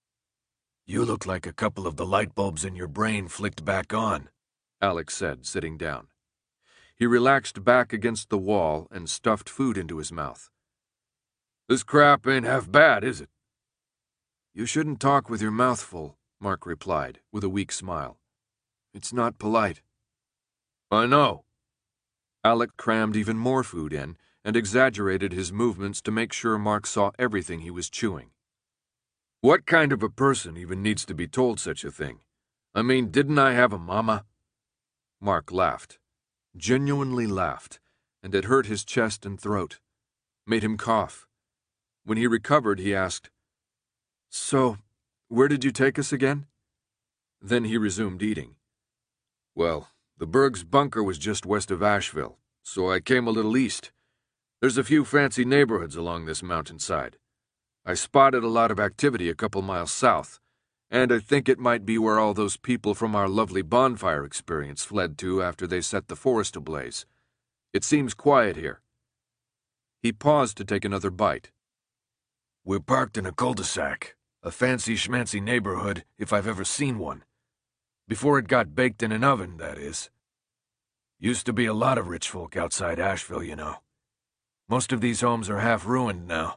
"You look like a couple of the light bulbs in your brain flicked back on," Alec said, sitting down. He relaxed back against the wall and stuffed food into his mouth. "This crap ain't half bad, is it?" "You shouldn't talk with your mouth full," Mark replied, with a weak smile. "It's not polite." "I know." Alec crammed even more food in and exaggerated his movements to make sure Mark saw everything he was chewing. "What kind of a person even needs to be told such a thing? I mean, didn't I have a mama?" Mark laughed. Genuinely laughed, and it hurt his chest and throat. Made him cough. When he recovered, he asked, "So, where did you take us again?" Then he resumed eating. "Well, the Berg's bunker was just west of Asheville, so I came a little east. There's a few fancy neighborhoods along this mountainside. I spotted a lot of activity a couple miles south, and I think it might be where all those people from our lovely bonfire experience fled to after they set the forest ablaze. It seems quiet here." He paused to take another bite. "We're parked in a cul-de-sac, a fancy schmancy neighborhood if I've ever seen one. Before it got baked in an oven, that is. Used to be a lot of rich folk outside Asheville, you know. Most of these homes are half ruined now."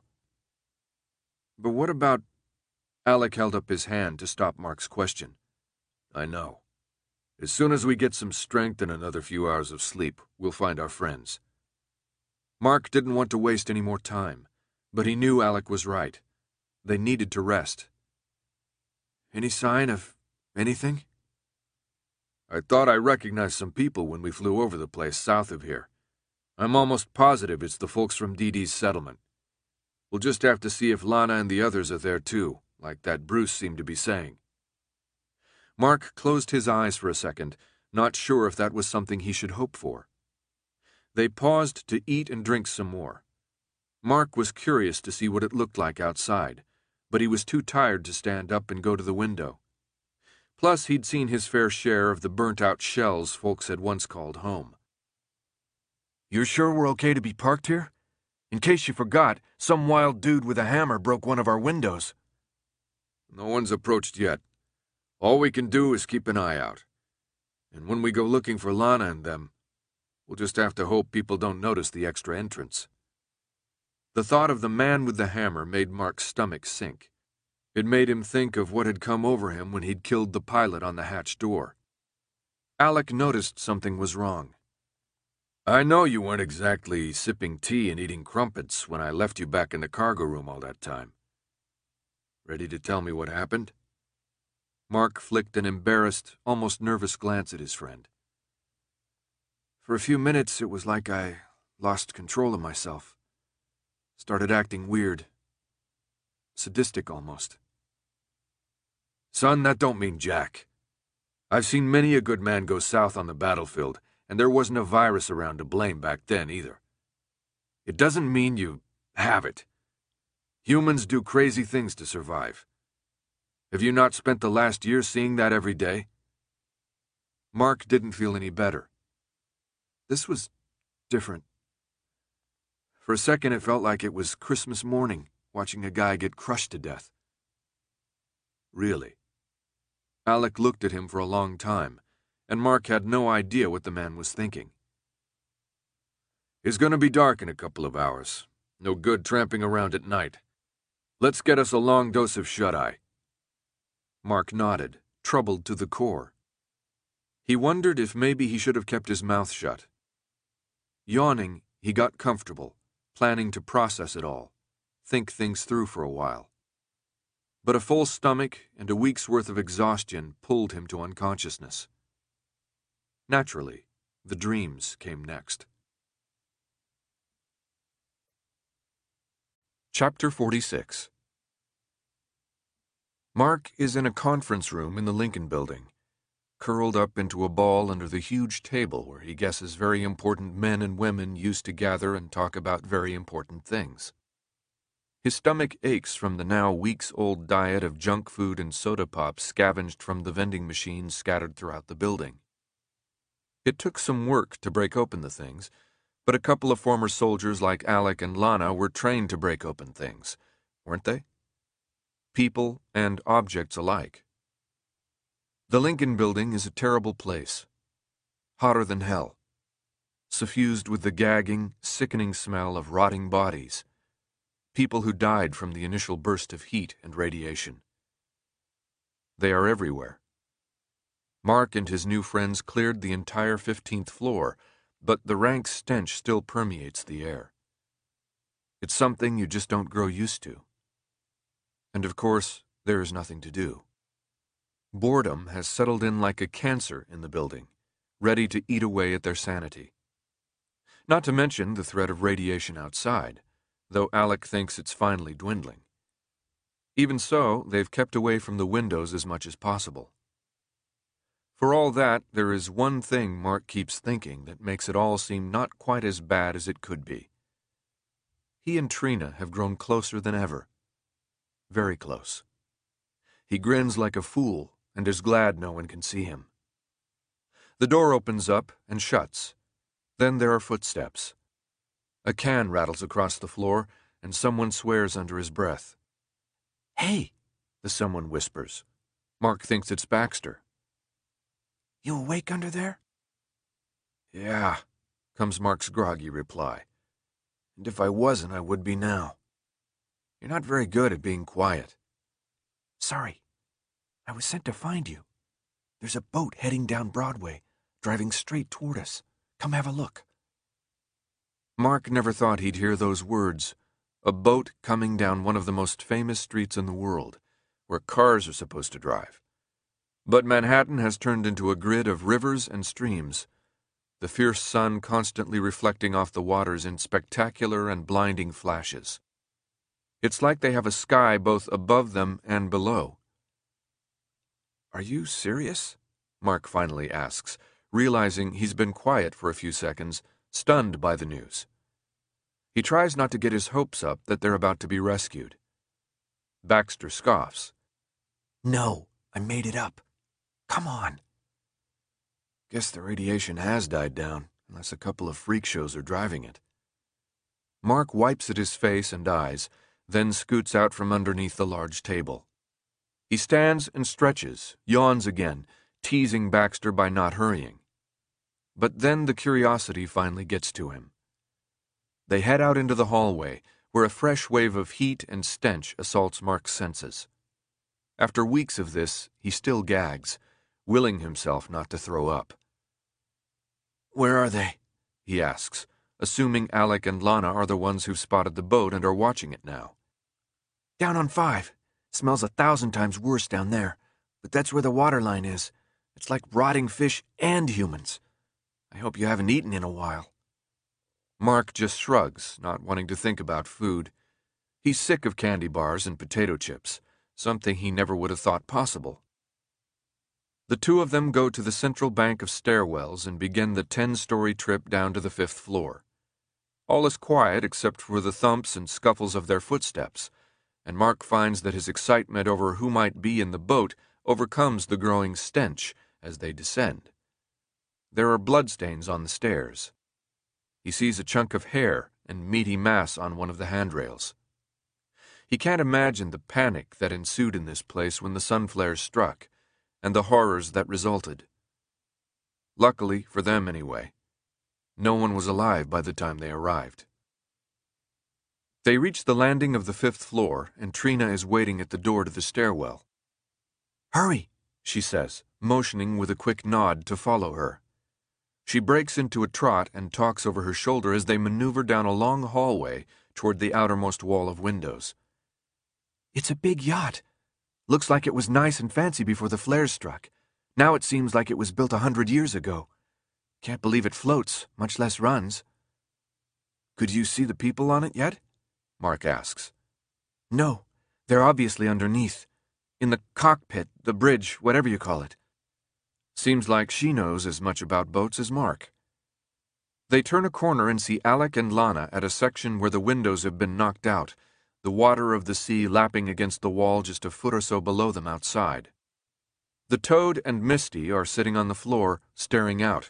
"But what about—" Alec held up his hand to stop Mark's question. "I know. As soon as we get some strength and another few hours of sleep, we'll find our friends." Mark didn't want to waste any more time, but he knew Alec was right. They needed to rest. "Any sign of anything?" "I thought I recognized some people when we flew over the place south of here. I'm almost positive it's the folks from Dee Dee's settlement. We'll just have to see if Lana and the others are there too, like that Bruce seemed to be saying." Mark closed his eyes for a second, not sure if that was something he should hope for. They paused to eat and drink some more. Mark was curious to see what it looked like outside, but he was too tired to stand up and go to the window. Plus, he'd seen his fair share of the burnt-out shells folks had once called home. "You're sure we're okay to be parked here? In case you forgot, some wild dude with a hammer broke one of our windows." "No one's approached yet. All we can do is keep an eye out. And when we go looking for Lana and them, we'll just have to hope people don't notice the extra entrance." The thought of the man with the hammer made Mark's stomach sink. It made him think of what had come over him when he'd killed the pilot on the hatch door. Alec noticed something was wrong. "I know you weren't exactly sipping tea and eating crumpets when I left you back in the cargo room all that time. Ready to tell me what happened?" Mark flicked an embarrassed, almost nervous glance at his friend. "For a few minutes, it was like I lost control of myself. Started acting weird. Sadistic, almost." "Son, that don't mean jack." I've seen many a good man go south on the battlefield, and there wasn't a virus around to blame back then either. It doesn't mean you have it. Humans do crazy things to survive. Have you not spent the last year seeing that every day? Mark didn't feel any better. This was different. For a second it felt like it was Christmas morning, watching a guy get crushed to death. Really? Alec looked at him for a long time, and Mark had no idea what the man was thinking. It's going to be dark in a couple of hours. No good tramping around at night. Let's get us a long dose of shut-eye. Mark nodded, troubled to the core. He wondered if maybe he should have kept his mouth shut. Yawning, he got comfortable, planning to process it all, think things through for a while. But a full stomach and a week's worth of exhaustion pulled him to unconsciousness. Naturally, the dreams came next. Chapter 46. Mark is in a conference room in the Lincoln Building, curled up into a ball under the huge table where he guesses very important men and women used to gather and talk about very important things. His stomach aches from the now weeks-old diet of junk food and soda pop scavenged from the vending machines scattered throughout the building. It took some work to break open the things, but a couple of former soldiers like Alec and Lana were trained to break open things, weren't they? People and objects alike. The Lincoln Building is a terrible place. Hotter than hell. Suffused with the gagging, sickening smell of rotting bodies. People who died from the initial burst of heat and radiation. They are everywhere. Mark and his new friends cleared the entire 15th floor, but the rank stench still permeates the air. It's something you just don't grow used to. And of course, there is nothing to do. Boredom has settled in like a cancer in the building, ready to eat away at their sanity. Not to mention the threat of radiation outside, though Alec thinks it's finally dwindling. Even so, they've kept away from the windows as much as possible. For all that, there is one thing Mark keeps thinking that makes it all seem not quite as bad as it could be. He and Trina have grown closer than ever. Very close. He grins like a fool and is glad no one can see him. The door opens up and shuts. Then there are footsteps. A can rattles across the floor, and someone swears under his breath. "Hey," the someone whispers. Mark thinks it's Baxter. "You awake under there?" "Yeah," comes Mark's groggy reply. "And if I wasn't, I would be now. You're not very good at being quiet." "Sorry. I was sent to find you. There's a boat heading down Broadway, driving straight toward us. Come have a look." Mark never thought he'd hear those words. A boat coming down one of the most famous streets in the world, where cars are supposed to drive. But Manhattan has turned into a grid of rivers and streams, the fierce sun constantly reflecting off the waters in spectacular and blinding flashes. It's like they have a sky both above them and below. "Are you serious?" Mark finally asks, realizing he's been quiet for a few seconds, stunned by the news. He tries not to get his hopes up that they're about to be rescued. Baxter scoffs. "No, I made it up. Come on." Guess the radiation has died down, unless a couple of freak shows are driving it. Mark wipes at his face and eyes, then scoots out from underneath the large table. He stands and stretches, yawns again, teasing Baxter by not hurrying. But then the curiosity finally gets to him. They head out into the hallway, where a fresh wave of heat and stench assaults Mark's senses. After weeks of this, he still gags, willing himself not to throw up. "Where are they?" he asks, assuming Alec and Lana are the ones who've spotted the boat and are watching it now. "Down on 5. Smells 1,000 times worse down there, but that's where the water line is. It's like rotting fish and humans. I hope you haven't eaten in a while." Mark just shrugs, not wanting to think about food. He's sick of candy bars and potato chips, something he never would have thought possible. The two of them go to the central bank of stairwells and begin the 10-story trip down to the 5th floor. All is quiet except for the thumps and scuffles of their footsteps, and Mark finds that his excitement over who might be in the boat overcomes the growing stench as they descend. There are bloodstains on the stairs. He sees a chunk of hair and meaty mass on one of the handrails. He can't imagine the panic that ensued in this place when the sun flares struck, and the horrors that resulted. Luckily, for them anyway, no one was alive by the time they arrived. They reach the landing of the 5th floor, and Trina is waiting at the door to the stairwell. "Hurry," she says, motioning with a quick nod to follow her. She breaks into a trot and talks over her shoulder as they maneuver down a long hallway toward the outermost wall of windows. "It's a big yacht. Looks like it was nice and fancy before the flares struck. Now it seems like it was built 100 years ago. Can't believe it floats, much less runs." "Could you see the people on it yet?" Mark asks. "No, they're obviously underneath. In the cockpit, the bridge, whatever you call it." Seems like she knows as much about boats as Mark. They turn a corner and see Alec and Lana at a section where the windows have been knocked out, the water of the sea lapping against the wall just a foot or so below them outside. The Toad and Misty are sitting on the floor, staring out.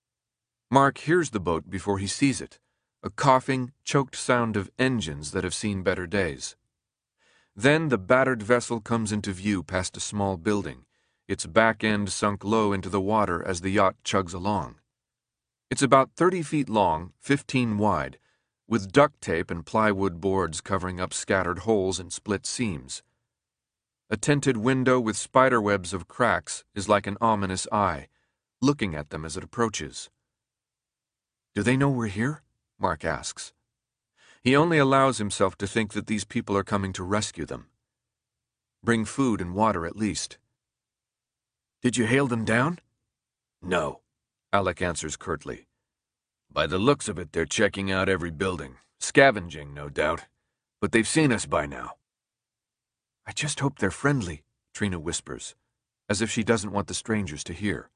Mark hears the boat before he sees it, a coughing, choked sound of engines that have seen better days. Then the battered vessel comes into view past a small building, its back end sunk low into the water as the yacht chugs along. It's about 30 feet long, 15 wide, with duct tape and plywood boards covering up scattered holes and split seams. A tinted window with spiderwebs of cracks is like an ominous eye, looking at them as it approaches. "Do they know we're here?" Mark asks. He only allows himself to think that these people are coming to rescue them. Bring food and water at least. "Did you hail them down?"
"No,"
Alec answers curtly.
"By the looks of it, they're checking out every building. Scavenging, no doubt. But they've seen us by now."
"I just hope they're friendly," Trina whispers, as if she doesn't want the strangers to hear.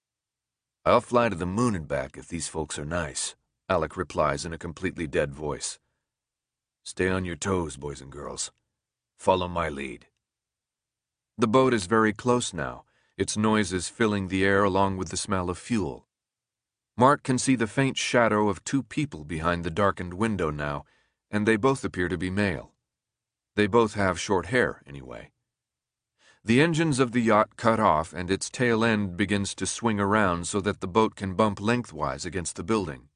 "I'll fly to the moon and back if these folks are nice," Alec replies in a completely dead voice. "Stay on your toes, boys and girls. Follow my lead."
The boat is very close now, its noises filling the air along with the smell of fuel. Mark can see the faint shadow of two people behind the darkened window now, and they both appear to be male. They both have short hair, anyway. The engines of the yacht cut off, and its tail end begins to swing around so that the boat can bump lengthwise against the building.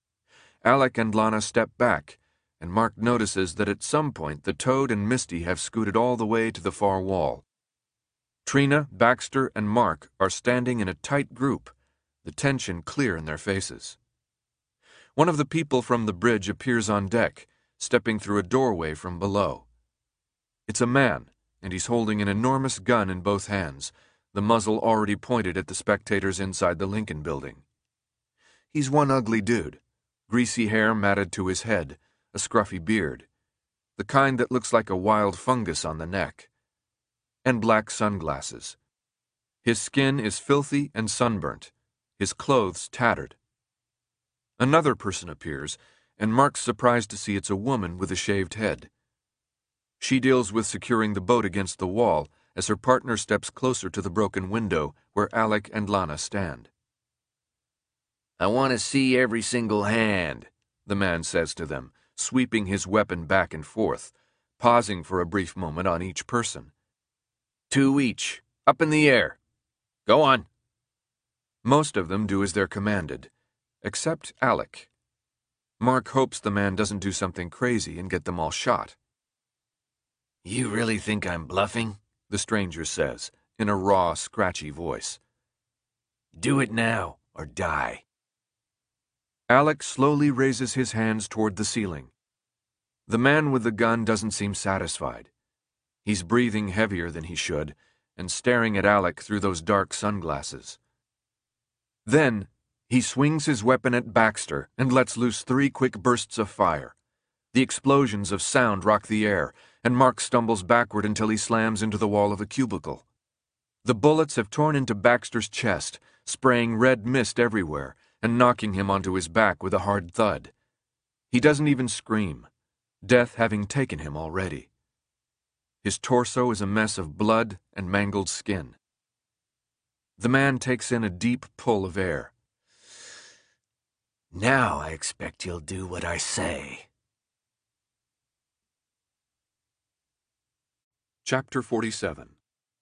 Alec and Lana step back, and Mark notices that at some point the Toad and Misty have scooted all the way to the far wall. Trina, Baxter, and Mark are standing in a tight group, the tension clear in their faces. One of the people from the bridge appears on deck, stepping through a doorway from below. It's a man, and he's holding an enormous gun in both hands, the muzzle already pointed at the spectators inside the Lincoln Building. He's one ugly dude, greasy hair matted to his head, a scruffy beard, the kind that looks like a wild fungus on the neck, and black sunglasses. His skin is filthy and sunburnt, his clothes tattered. Another person appears, and Mark's surprised to see it's a woman with a shaved head. She deals with securing the boat against the wall as her partner steps closer to the broken window where Alec and Lana stand.
"I want to see every single hand," the man says to them, sweeping his weapon back and forth, pausing for a brief moment on each person. "2 each, up in the air. Go on."
Most of them do as they're commanded, except Alec. Mark hopes the man doesn't do something crazy and get them all shot.
"You really think I'm bluffing?"
the stranger says, in a raw, scratchy voice.
"Do it now, or die."
Alec slowly raises his hands toward the ceiling. The man with the gun doesn't seem satisfied. He's breathing heavier than he should, and staring at Alec through those dark sunglasses. Then, he swings his weapon at Baxter and lets loose 3 quick bursts of fire. The explosions of sound rock the air, and Mark stumbles backward until he slams into the wall of a cubicle. The bullets have torn into Baxter's chest, spraying red mist everywhere and knocking him onto his back with a hard thud. He doesn't even scream, death having taken him already. His torso is a mess of blood and mangled skin. The man takes in a deep pull of air.
Now I expect you'll do what I say.
Chapter 47.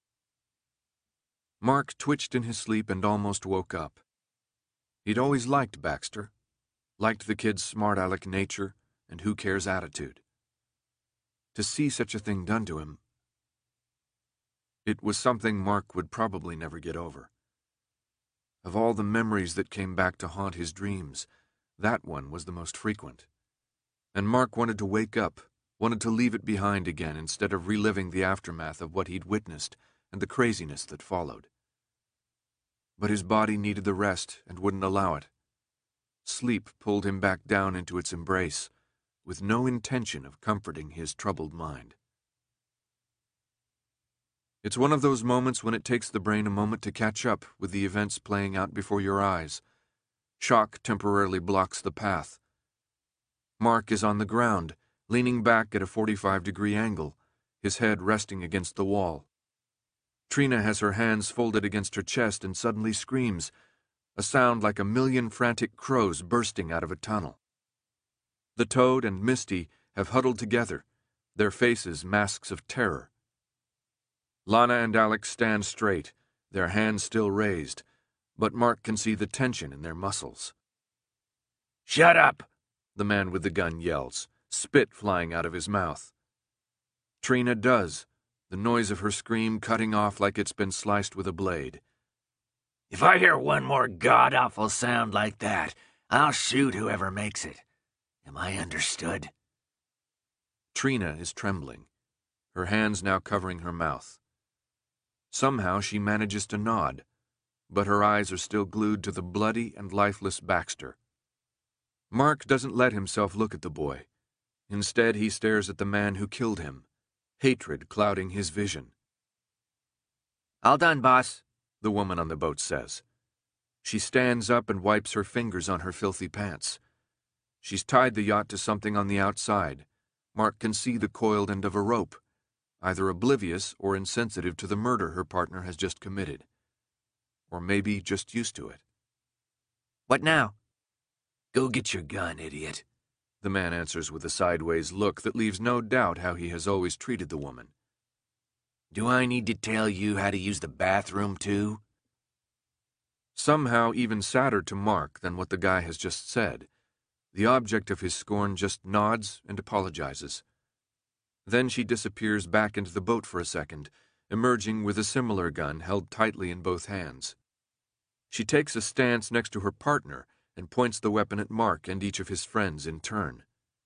Mark twitched in his sleep and almost woke up. He'd always liked Baxter, liked the kid's smart-aleck nature and who-cares attitude. To see such a thing done to him, it was something Mark would probably never get over. Of all the memories that came back to haunt his dreams, that one was the most frequent. And Mark wanted to wake up, wanted to leave it behind again instead of reliving the aftermath of what he'd witnessed and the craziness that followed. But his body needed the rest and wouldn't allow it. Sleep pulled him back down into its embrace, with no intention of comforting his troubled mind. It's one of those moments when it takes the brain a moment to catch up with the events playing out before your eyes. Shock temporarily blocks the path. Mark is on the ground, leaning back at a 45-degree angle, his head resting against the wall. Trina has her hands folded against her chest and suddenly screams, a sound like a million frantic crows bursting out of a tunnel. The Toad and Misty have huddled together, their faces masks of terror. Lana and Alex stand straight, their hands still raised, but Mark can see the tension in their muscles.
Shut up!
The man with the gun yells, spit flying out of his mouth. Trina does, the noise of her scream cutting off like it's been sliced with a blade.
If I hear one more god-awful sound like that, I'll shoot whoever makes it. Am I understood?
Trina is trembling, her hands now covering her mouth. Somehow she manages to nod, but her eyes are still glued to the bloody and lifeless Baxter. Mark doesn't let himself look at the boy. Instead, he stares at the man who killed him, hatred clouding his vision.
All done, boss,
the woman on the boat says. She stands up and wipes her fingers on her filthy pants. She's tied the yacht to something on the outside. Mark can see the coiled end of a rope, either oblivious or insensitive to the murder her partner has just committed. Or maybe just used to it.
What now? Go get your gun, idiot.
The man answers with a sideways look that leaves no doubt how he has always treated the woman.
Do I need to tell you how to use the bathroom, too?
Somehow even sadder to Mark than what the guy has just said, the object of his scorn just nods and apologizes. Then she disappears back into the boat for a second, emerging with a similar gun held tightly in both hands. She takes a stance next to her partner and points the weapon at Mark and each of his friends in turn.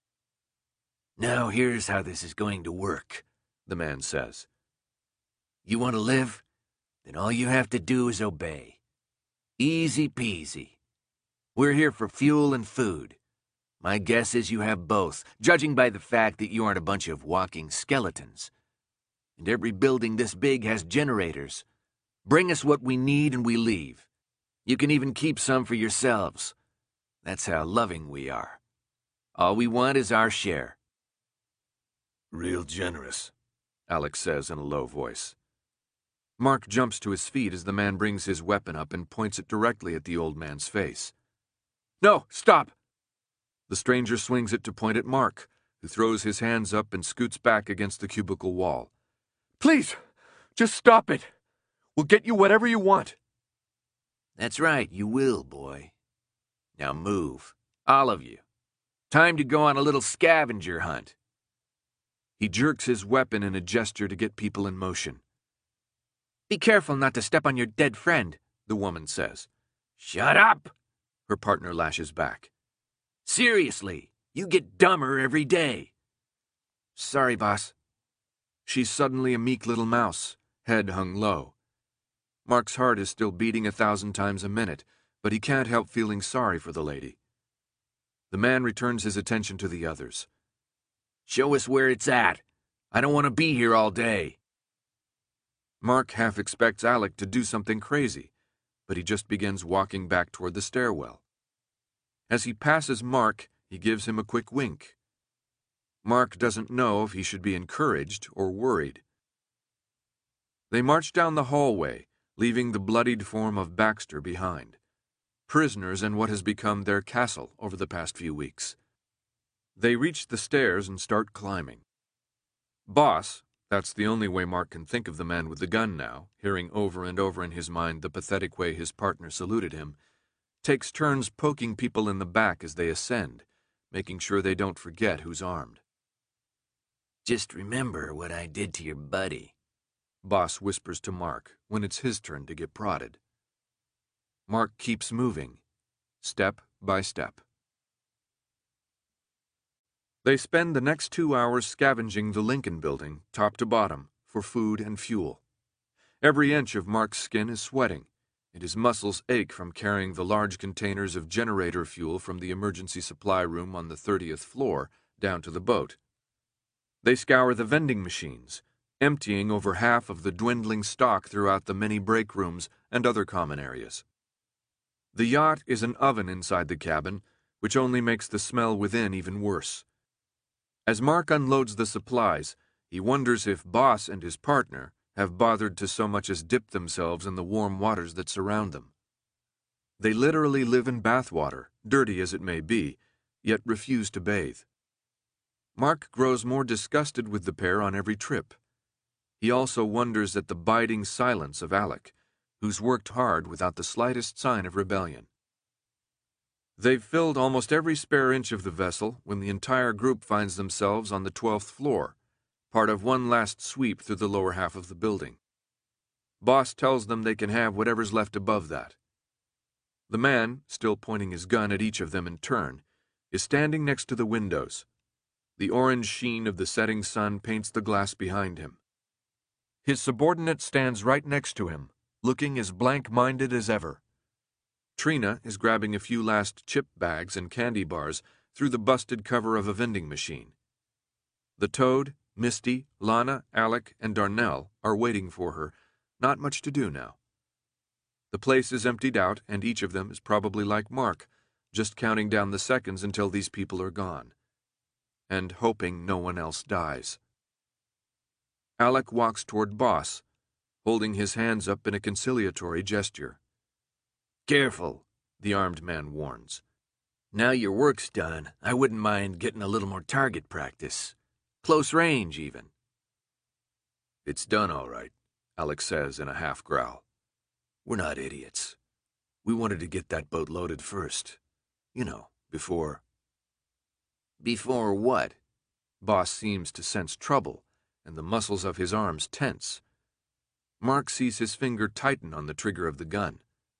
Now here's how this is going to work, the man says. You want to live? Then all you have to do is obey. Easy peasy. We're here for fuel and food. My guess is you have both, judging by the fact that you aren't a bunch of walking skeletons. And every building this big has generators. Bring us what we need and we leave. You can even keep some for yourselves. That's how loving we are. All we want is our share.
Real generous,
Alex says in a low voice. Mark jumps to his feet as the man brings his weapon up and points it directly at the old man's face. No, stop! The stranger swings it to point at Mark, who throws his hands up and scoots back against the cubicle wall. Please, just stop it. We'll get you whatever you want.
That's right, you will, boy. Now move, all of you. Time to go on a little scavenger hunt.
He jerks his weapon in a gesture to get people in motion.
Be careful not to step on your dead friend,
the woman says.
Shut up,
her partner lashes back.
Seriously, you get dumber every day.
Sorry, boss. She's suddenly a meek little mouse, head hung low. Mark's heart is still beating 1,000 times a minute, but he can't help feeling sorry for the lady. The man returns his attention to the others.
Show us where it's at. I don't want to be here all day.
Mark half expects Alec to do something crazy, but he just begins walking back toward the stairwell. As he passes Mark, he gives him a quick wink. Mark doesn't know if he should be encouraged or worried. They march down the hallway, leaving the bloodied form of Baxter behind, prisoners in what has become their castle over the past few weeks. They reach the stairs and start climbing. Boss, that's the only way Mark can think of the man with the gun now, hearing over and over in his mind the pathetic way his partner saluted him, takes turns poking people in the back as they ascend, making sure they don't forget who's armed.
"Just remember what I did to your buddy,"
Boss whispers to Mark when it's his turn to get prodded. Mark keeps moving, step by step. They spend the next 2 hours scavenging the Lincoln Building, top to bottom, for food and fuel. Every inch of Mark's skin is sweating, and his muscles ache from carrying the large containers of generator fuel from the emergency supply room on the 30th floor down to the boat. They scour the vending machines, emptying over half of the dwindling stock throughout the many break rooms and other common areas. The yacht is an oven inside the cabin, which only makes the smell within even worse. As Mark unloads the supplies, he wonders if Boss and his partner have bothered to so much as dip themselves in the warm waters that surround them. They literally live in bathwater, dirty as it may be, yet refuse to bathe. Mark grows more disgusted with the pair on every trip. He also wonders at the biting silence of Alec, who's worked hard without the slightest sign of rebellion. They've filled almost every spare inch of the vessel when the entire group finds themselves on the 12th floor, part of one last sweep through the lower half of the building. Boss tells them they can have whatever's left above that. The man, still pointing his gun at each of them in turn, is standing next to the windows. The orange sheen of the setting sun paints the glass behind him. His subordinate stands right next to him, looking as blank-minded as ever. Trina is grabbing a few last chip bags and candy bars through the busted cover of a vending machine. The Toad, Misty, Lana, Alec, and Darnell are waiting for her, not much to do now. The place is emptied out, and each of them is probably like Mark, just counting down the seconds until these people are gone, and hoping no one else dies. Alec walks toward Boss, holding his hands up in a conciliatory gesture.
"Careful," the armed man warns. "Now your work's done, I wouldn't mind getting a little more target practice. Close range, even."
"It's done all right," Alec says in a half growl. "We're not idiots. We wanted to get that boat loaded first. You know, before..."
"Before what?"
Boss seems to sense trouble, and the muscles of his arms tense. Mark sees his finger tighten on the trigger of the gun.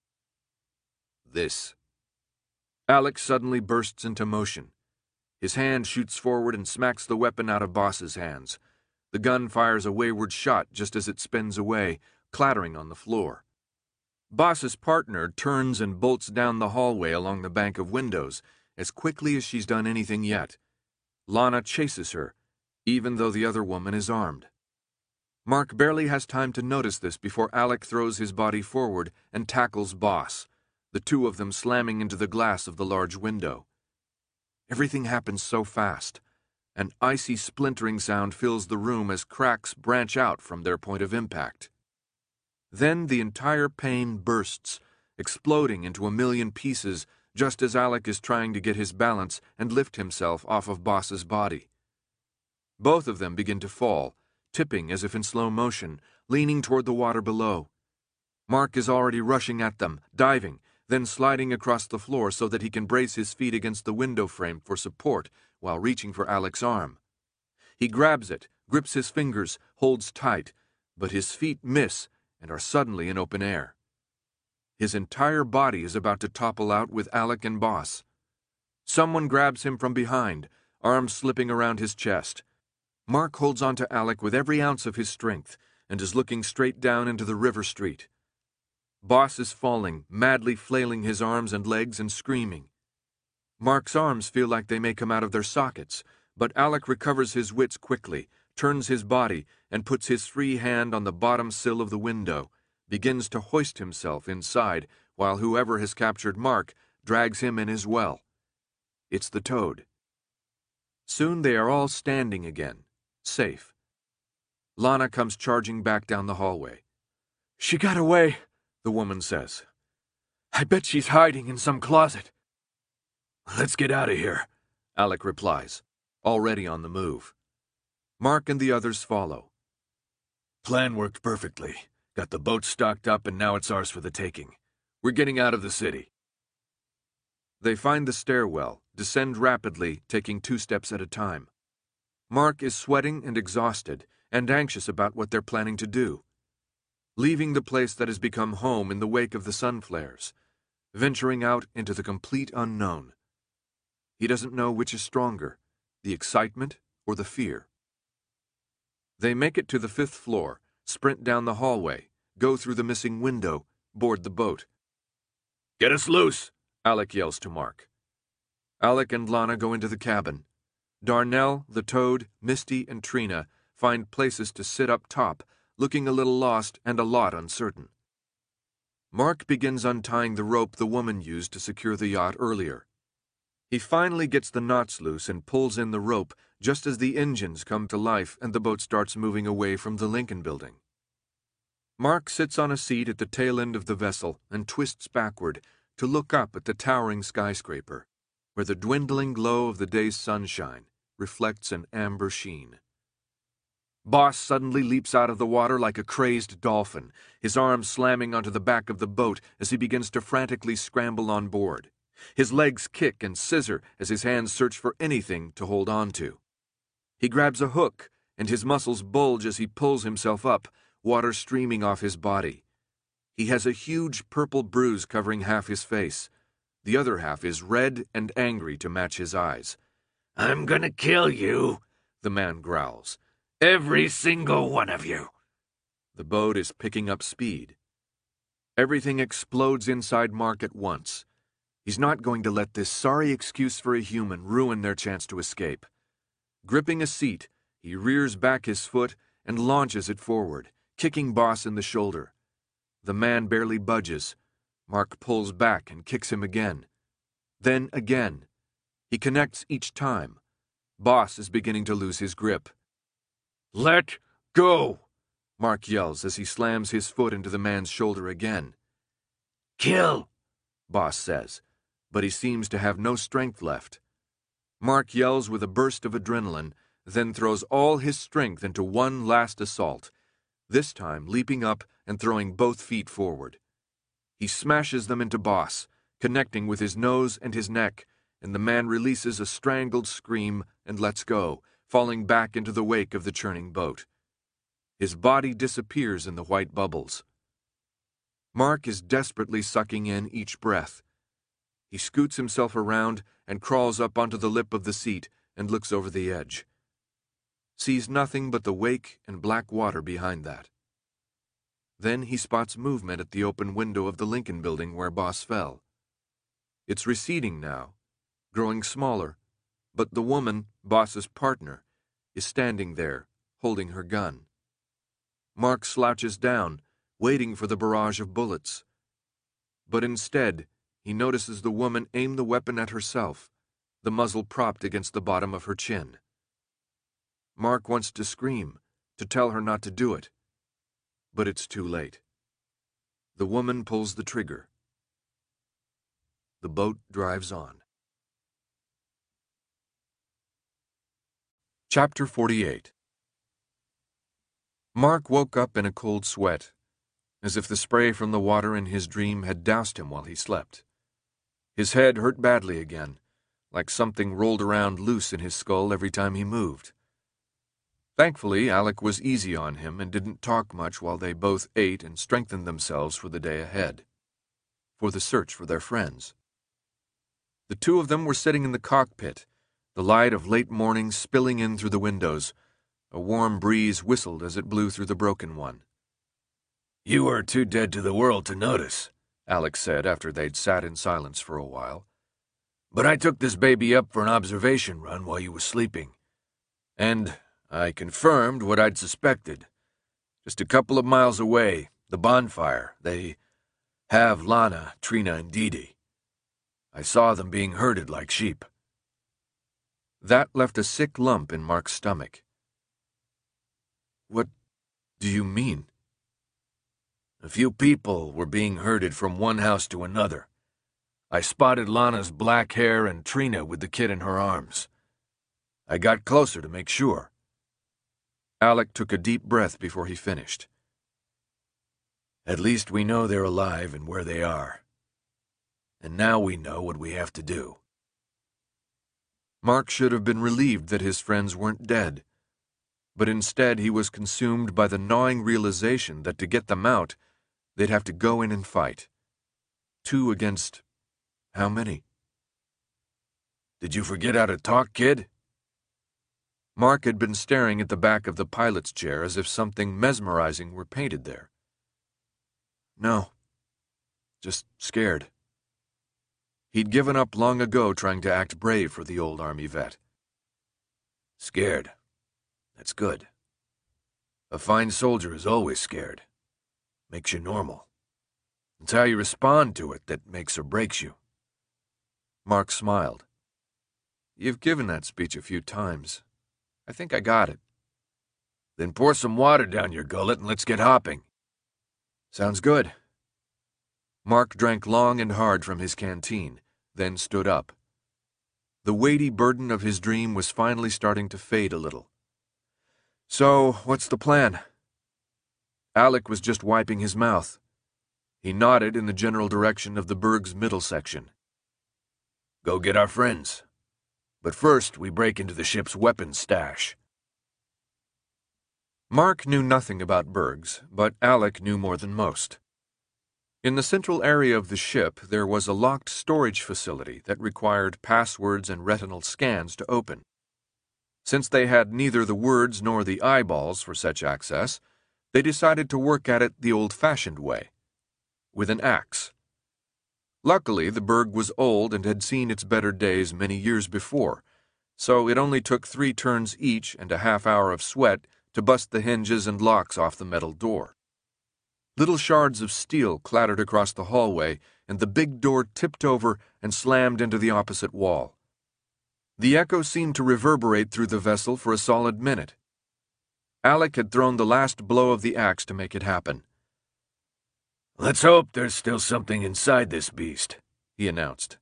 "This."
Alec suddenly bursts into motion. His hand shoots forward and smacks the weapon out of Boss's hands. The gun fires a wayward shot just as it spins away, clattering on the floor. Boss's partner turns and bolts down the hallway along the bank of windows as quickly as she's done anything yet. Lana chases her, even though the other woman is armed. Mark barely has time to notice this before Alec throws his body forward and tackles Boss, the two of them slamming into the glass of the large window. Everything happens so fast. An icy splintering sound fills the room as cracks branch out from their point of impact. Then the entire pane bursts, exploding into a million pieces just as Alec is trying to get his balance and lift himself off of Boss's body. Both of them begin to fall, tipping as if in slow motion, leaning toward the water below. Mark is already rushing at them, diving, then sliding across the floor so that he can brace his feet against the window frame for support while reaching for Alec's arm. He grabs it, grips his fingers, holds tight, but his feet miss and are suddenly in open air. His entire body is about to topple out with Alec and Boss. Someone grabs him from behind, arms slipping around his chest. Mark holds on to Alec with every ounce of his strength and is looking straight down into the river street. Boss is falling, madly flailing his arms and legs and screaming. Mark's arms feel like they may come out of their sockets, but Alec recovers his wits quickly, turns his body and puts his free hand on the bottom sill of the window, begins to hoist himself inside while whoever has captured Mark drags him in as well. It's the Toad. Soon they are all standing again, safe. Lana comes charging back down the hallway.
"She got away," the woman says. "I bet she's hiding in some closet."
"Let's get out of here,"
Alec replies, already on the move. Mark and the others follow.
"Plan worked perfectly. Got the boat stocked up and now it's ours for the taking. We're getting out of the city."
They find the stairwell, descend rapidly, taking 2 steps at a time. Mark is sweating and exhausted, and anxious about what they're planning to do. Leaving the place that has become home in the wake of the sun flares, venturing out into the complete unknown. He doesn't know which is stronger, the excitement or the fear. They make it to the 5th floor, sprint down the hallway, go through the missing window, board the boat.
"Get us loose!"
Alec yells to Mark. Alec and Lana go into the cabin. Darnell, the Toad, Misty, and Trina find places to sit up top, looking a little lost and a lot uncertain. Mark begins untying the rope the woman used to secure the yacht earlier. He finally gets the knots loose and pulls in the rope just as the engines come to life and the boat starts moving away from the Lincoln Building. Mark sits on a seat at the tail end of the vessel and twists backward to look up at the towering skyscraper, where the dwindling glow of the day's sunshine reflects an amber sheen. Boss suddenly leaps out of the water like a crazed dolphin, his arms slamming onto the back of the boat as he begins to frantically scramble on board. His legs kick and scissor as his hands search for anything to hold on to. He grabs a hook, and his muscles bulge as he pulls himself up, water streaming off his body. He has a huge purple bruise covering half his face. The other half is red and angry to match his eyes.
"I'm gonna kill you," the man growls. "Every single one of you."
The boat is picking up speed. Everything explodes inside Mark at once. He's not going to let this sorry excuse for a human ruin their chance to escape. Gripping a seat, he rears back his foot and launches it forward, kicking Boss in the shoulder. The man barely budges. Mark pulls back and kicks him again. Then again. He connects each time. Boss is beginning to lose his grip.
"Let go!"
Mark yells as he slams his foot into the man's shoulder again.
"Kill!"
Boss says, but he seems to have no strength left. Mark yells with a burst of adrenaline, then throws all his strength into one last assault, this time leaping up and throwing both feet forward. He smashes them into Boss, connecting with his nose and his neck, and the man releases a strangled scream and lets go, falling back into the wake of the churning boat. His body disappears in the white bubbles. Mark is desperately sucking in each breath. He scoots himself around and crawls up onto the lip of the seat and looks over the edge. Sees nothing but the wake and black water behind that. Then he spots movement at the open window of the Lincoln Building where Boss fell. It's receding now, growing smaller, but the woman, Boss's partner, is standing there, holding her gun. Mark slouches down, waiting for the barrage of bullets. But instead, he notices the woman aim the weapon at herself, the muzzle propped against the bottom of her chin. Mark wants to scream, to tell her not to do it. But it's too late. The woman pulls the trigger. The boat drives on. Chapter 48. Mark woke up in a cold sweat, as if the spray from the water in his dream had doused him while he slept. His head hurt badly again, like something rolled around loose in his skull every time he moved. Thankfully, Alec was easy on him and didn't talk much while they both ate and strengthened themselves for the day ahead, for the search for their friends. The two of them were sitting in the cockpit, the light of late morning spilling in through the windows. A warm breeze whistled as it blew through the broken one.
"You were too dead to the world to notice,"
Alec said after they'd sat in silence for a while.
"But I took this baby up for an observation run while you were sleeping. And I confirmed what I'd suspected. Just a couple of miles away, the bonfire, they have Lana, Trina, and Dee Dee. I saw them being herded like sheep.
That left a sick lump in Mark's stomach. What do you mean?
A few people were being herded from one house to another. I spotted Lana's black hair and Trina with the kid in her arms. I got closer to make sure.
Alec took a deep breath before he finished.
At least we know they're alive and where they are. And now we know what we have to do.
Mark should have been relieved that his friends weren't dead. But instead he was consumed by the gnawing realization that to get them out, they'd have to go in and fight. 2 against how many?
Did you forget how to talk, kid?
Mark had been staring at the back of the pilot's chair as if something mesmerizing were painted there. No. Just scared. He'd given up long ago trying to act brave for the old Army vet.
Scared. That's good. A fine soldier is always scared. Makes you normal. It's how you respond to it that makes or breaks you.
Mark smiled. You've given that speech a few times. I think I got it.
Then pour some water down your gullet and let's get hopping.
Sounds good. Mark drank long and hard from his canteen, then stood up. The weighty burden of his dream was finally starting to fade a little. So, what's the plan? Alec was just wiping his mouth. He nodded in the general direction of the Berg's middle section.
Go get our friends. But first, we break into the ship's weapons stash.
Mark knew nothing about Bergs, but Alec knew more than most. In the central area of the ship, there was a locked storage facility that required passwords and retinal scans to open. Since they had neither the words nor the eyeballs for such access, they decided to work at it the old-fashioned way, with an axe. Luckily, the Berg was old and had seen its better days many years before, so it only took 3 turns each and a half-hour of sweat to bust the hinges and locks off the metal door. Little shards of steel clattered across the hallway, and the big door tipped over and slammed into the opposite wall. The echo seemed to reverberate through the vessel for a solid minute. Alec had thrown the last blow of the axe to make it happen.
Let's hope there's still something inside this beast, he announced.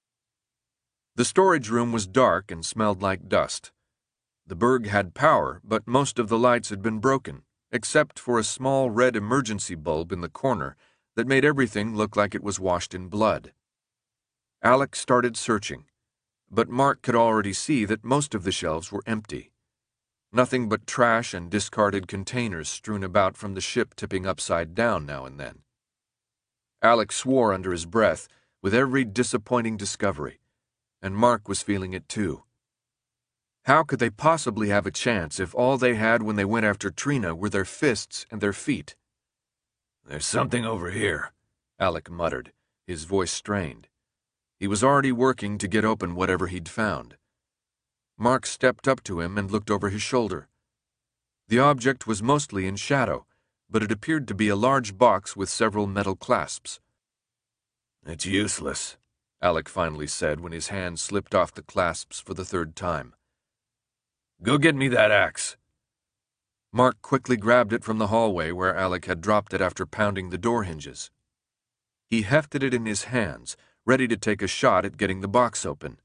The storage room was dark and smelled like dust. The Berg had power, but most of the lights had been broken, except for a small red emergency bulb in the corner that made everything look like it was washed in blood. Alec started searching, but Mark could already see that most of the shelves were empty. Nothing but trash and discarded containers strewn about from the ship tipping upside down now and then. Alec swore under his breath with every disappointing discovery, and Mark was feeling it too. How could they possibly have a chance if all they had when they went after Trina were their fists and their feet?
There's something over here,
Alec muttered, his voice strained. He was already working to get open whatever he'd found. Mark stepped up to him and looked over his shoulder. The object was mostly in shadow, but it appeared to be a large box with several metal clasps.
It's useless,
Alec finally said when his hand slipped off the clasps for the 3rd time.
Go get me that axe.
Mark quickly grabbed it from the hallway where Alec had dropped it after pounding the door hinges. He hefted it in his hands, ready to take a shot at getting the box open.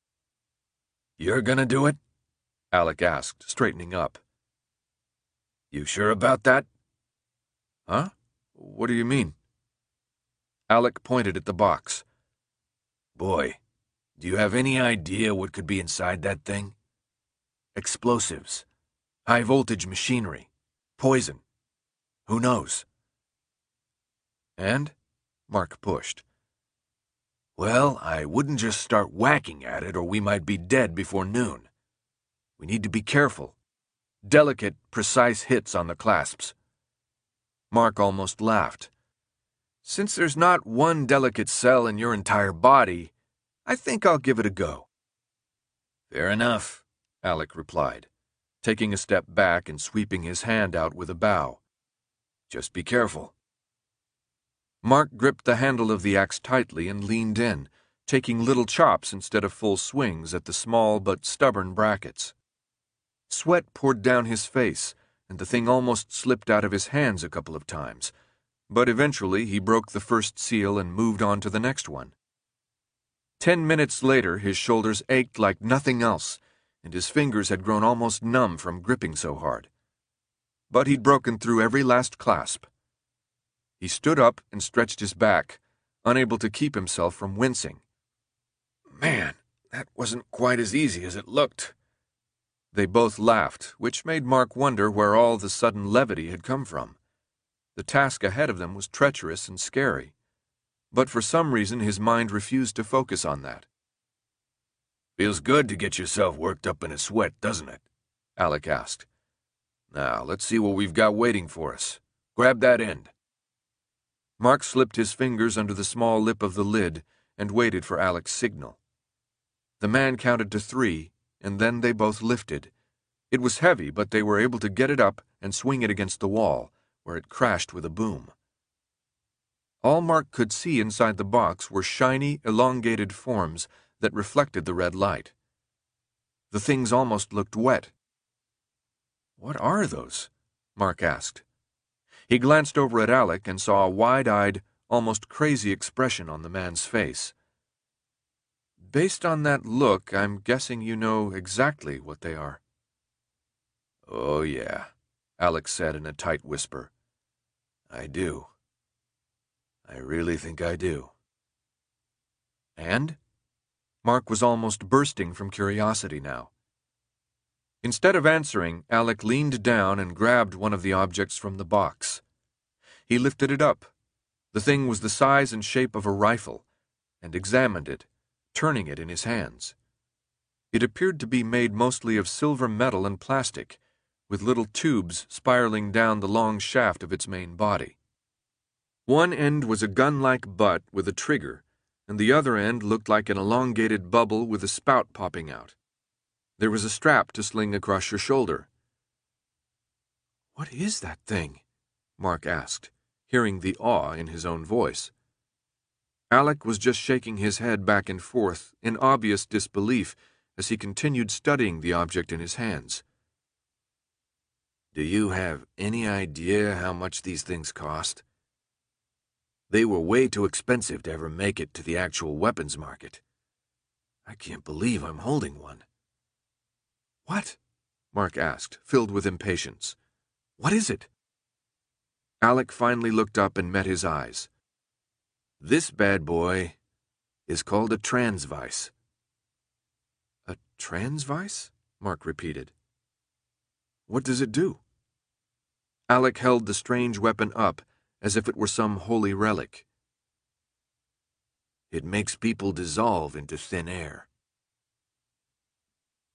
You're gonna do it?
Alec asked, straightening up.
You sure about that?
Huh? What do you mean? Alec pointed at the box.
Boy, do you have any idea what could be inside that thing? Explosives, high-voltage machinery, poison. Who knows?
And? Mark pushed.
Well, I wouldn't just start whacking at it or we might be dead before noon. We need to be careful. Delicate, precise hits on the clasps.
Mark almost laughed. Since there's not one delicate cell in your entire body, I think I'll give it a go.
Fair enough,
Alec replied. taking a step back and sweeping his hand out with a bow.
Just be careful.
Mark gripped the handle of the axe tightly and leaned in, taking little chops instead of full swings at the small but stubborn brackets. Sweat poured down his face, and the thing almost slipped out of his hands a couple of times, but eventually he broke the first seal and moved on to the next one. 10 minutes later, his shoulders ached like nothing else, and his fingers had grown almost numb from gripping so hard. But he'd broken through every last clasp. He stood up and stretched his back, unable to keep himself from wincing.
Man, that wasn't quite as easy as it looked.
They both laughed, which made Mark wonder where all the sudden levity had come from. The task ahead of them was treacherous and scary, but for some reason his mind refused to focus on that.
Feels good to get yourself worked up in a sweat, doesn't it?
Alec asked.
Now, let's see what we've got waiting for us. Grab that end.
Mark slipped his fingers under the small lip of the lid and waited for Alec's signal. The man counted to 3, and then they both lifted. It was heavy, but they were able to get it up and swing it against the wall, where it crashed with a boom. All Mark could see inside the box were shiny, elongated forms that reflected the red light. The things almost looked wet.
What are those?
Mark asked. He glanced over at Alec and saw a wide-eyed, almost crazy expression on the man's face. Based on that look, I'm guessing you know exactly what they are.
Oh, yeah,
Alec said in a tight whisper.
I do. I really think I do.
And? Mark was almost bursting from curiosity now. Instead of answering, Alec leaned down and grabbed one of the objects from the box. He lifted it up. The thing was the size and shape of a rifle, and examined it, turning it in his hands. It appeared to be made mostly of silver metal and plastic, with little tubes spiraling down the long shaft of its main body. One end was a gun-like butt with a trigger, and the other end looked like an elongated bubble with a spout popping out. There was a strap to sling across your shoulder. "What is that thing?" Mark asked, hearing the awe in his own voice. Alec was just shaking his head back and forth in obvious disbelief as he continued studying the object in his hands.
Do you have any idea how much these things cost? They were way too expensive to ever make it to the actual weapons market. I can't believe I'm holding one.
"What?" Mark asked, filled with impatience. "What is it?" Alec finally looked up and met his eyes.
This bad boy is called a transvice.
"A transvice?" Mark repeated. "What does it do?" Alec held the strange weapon up as if it were some holy relic.
It makes people dissolve into thin air.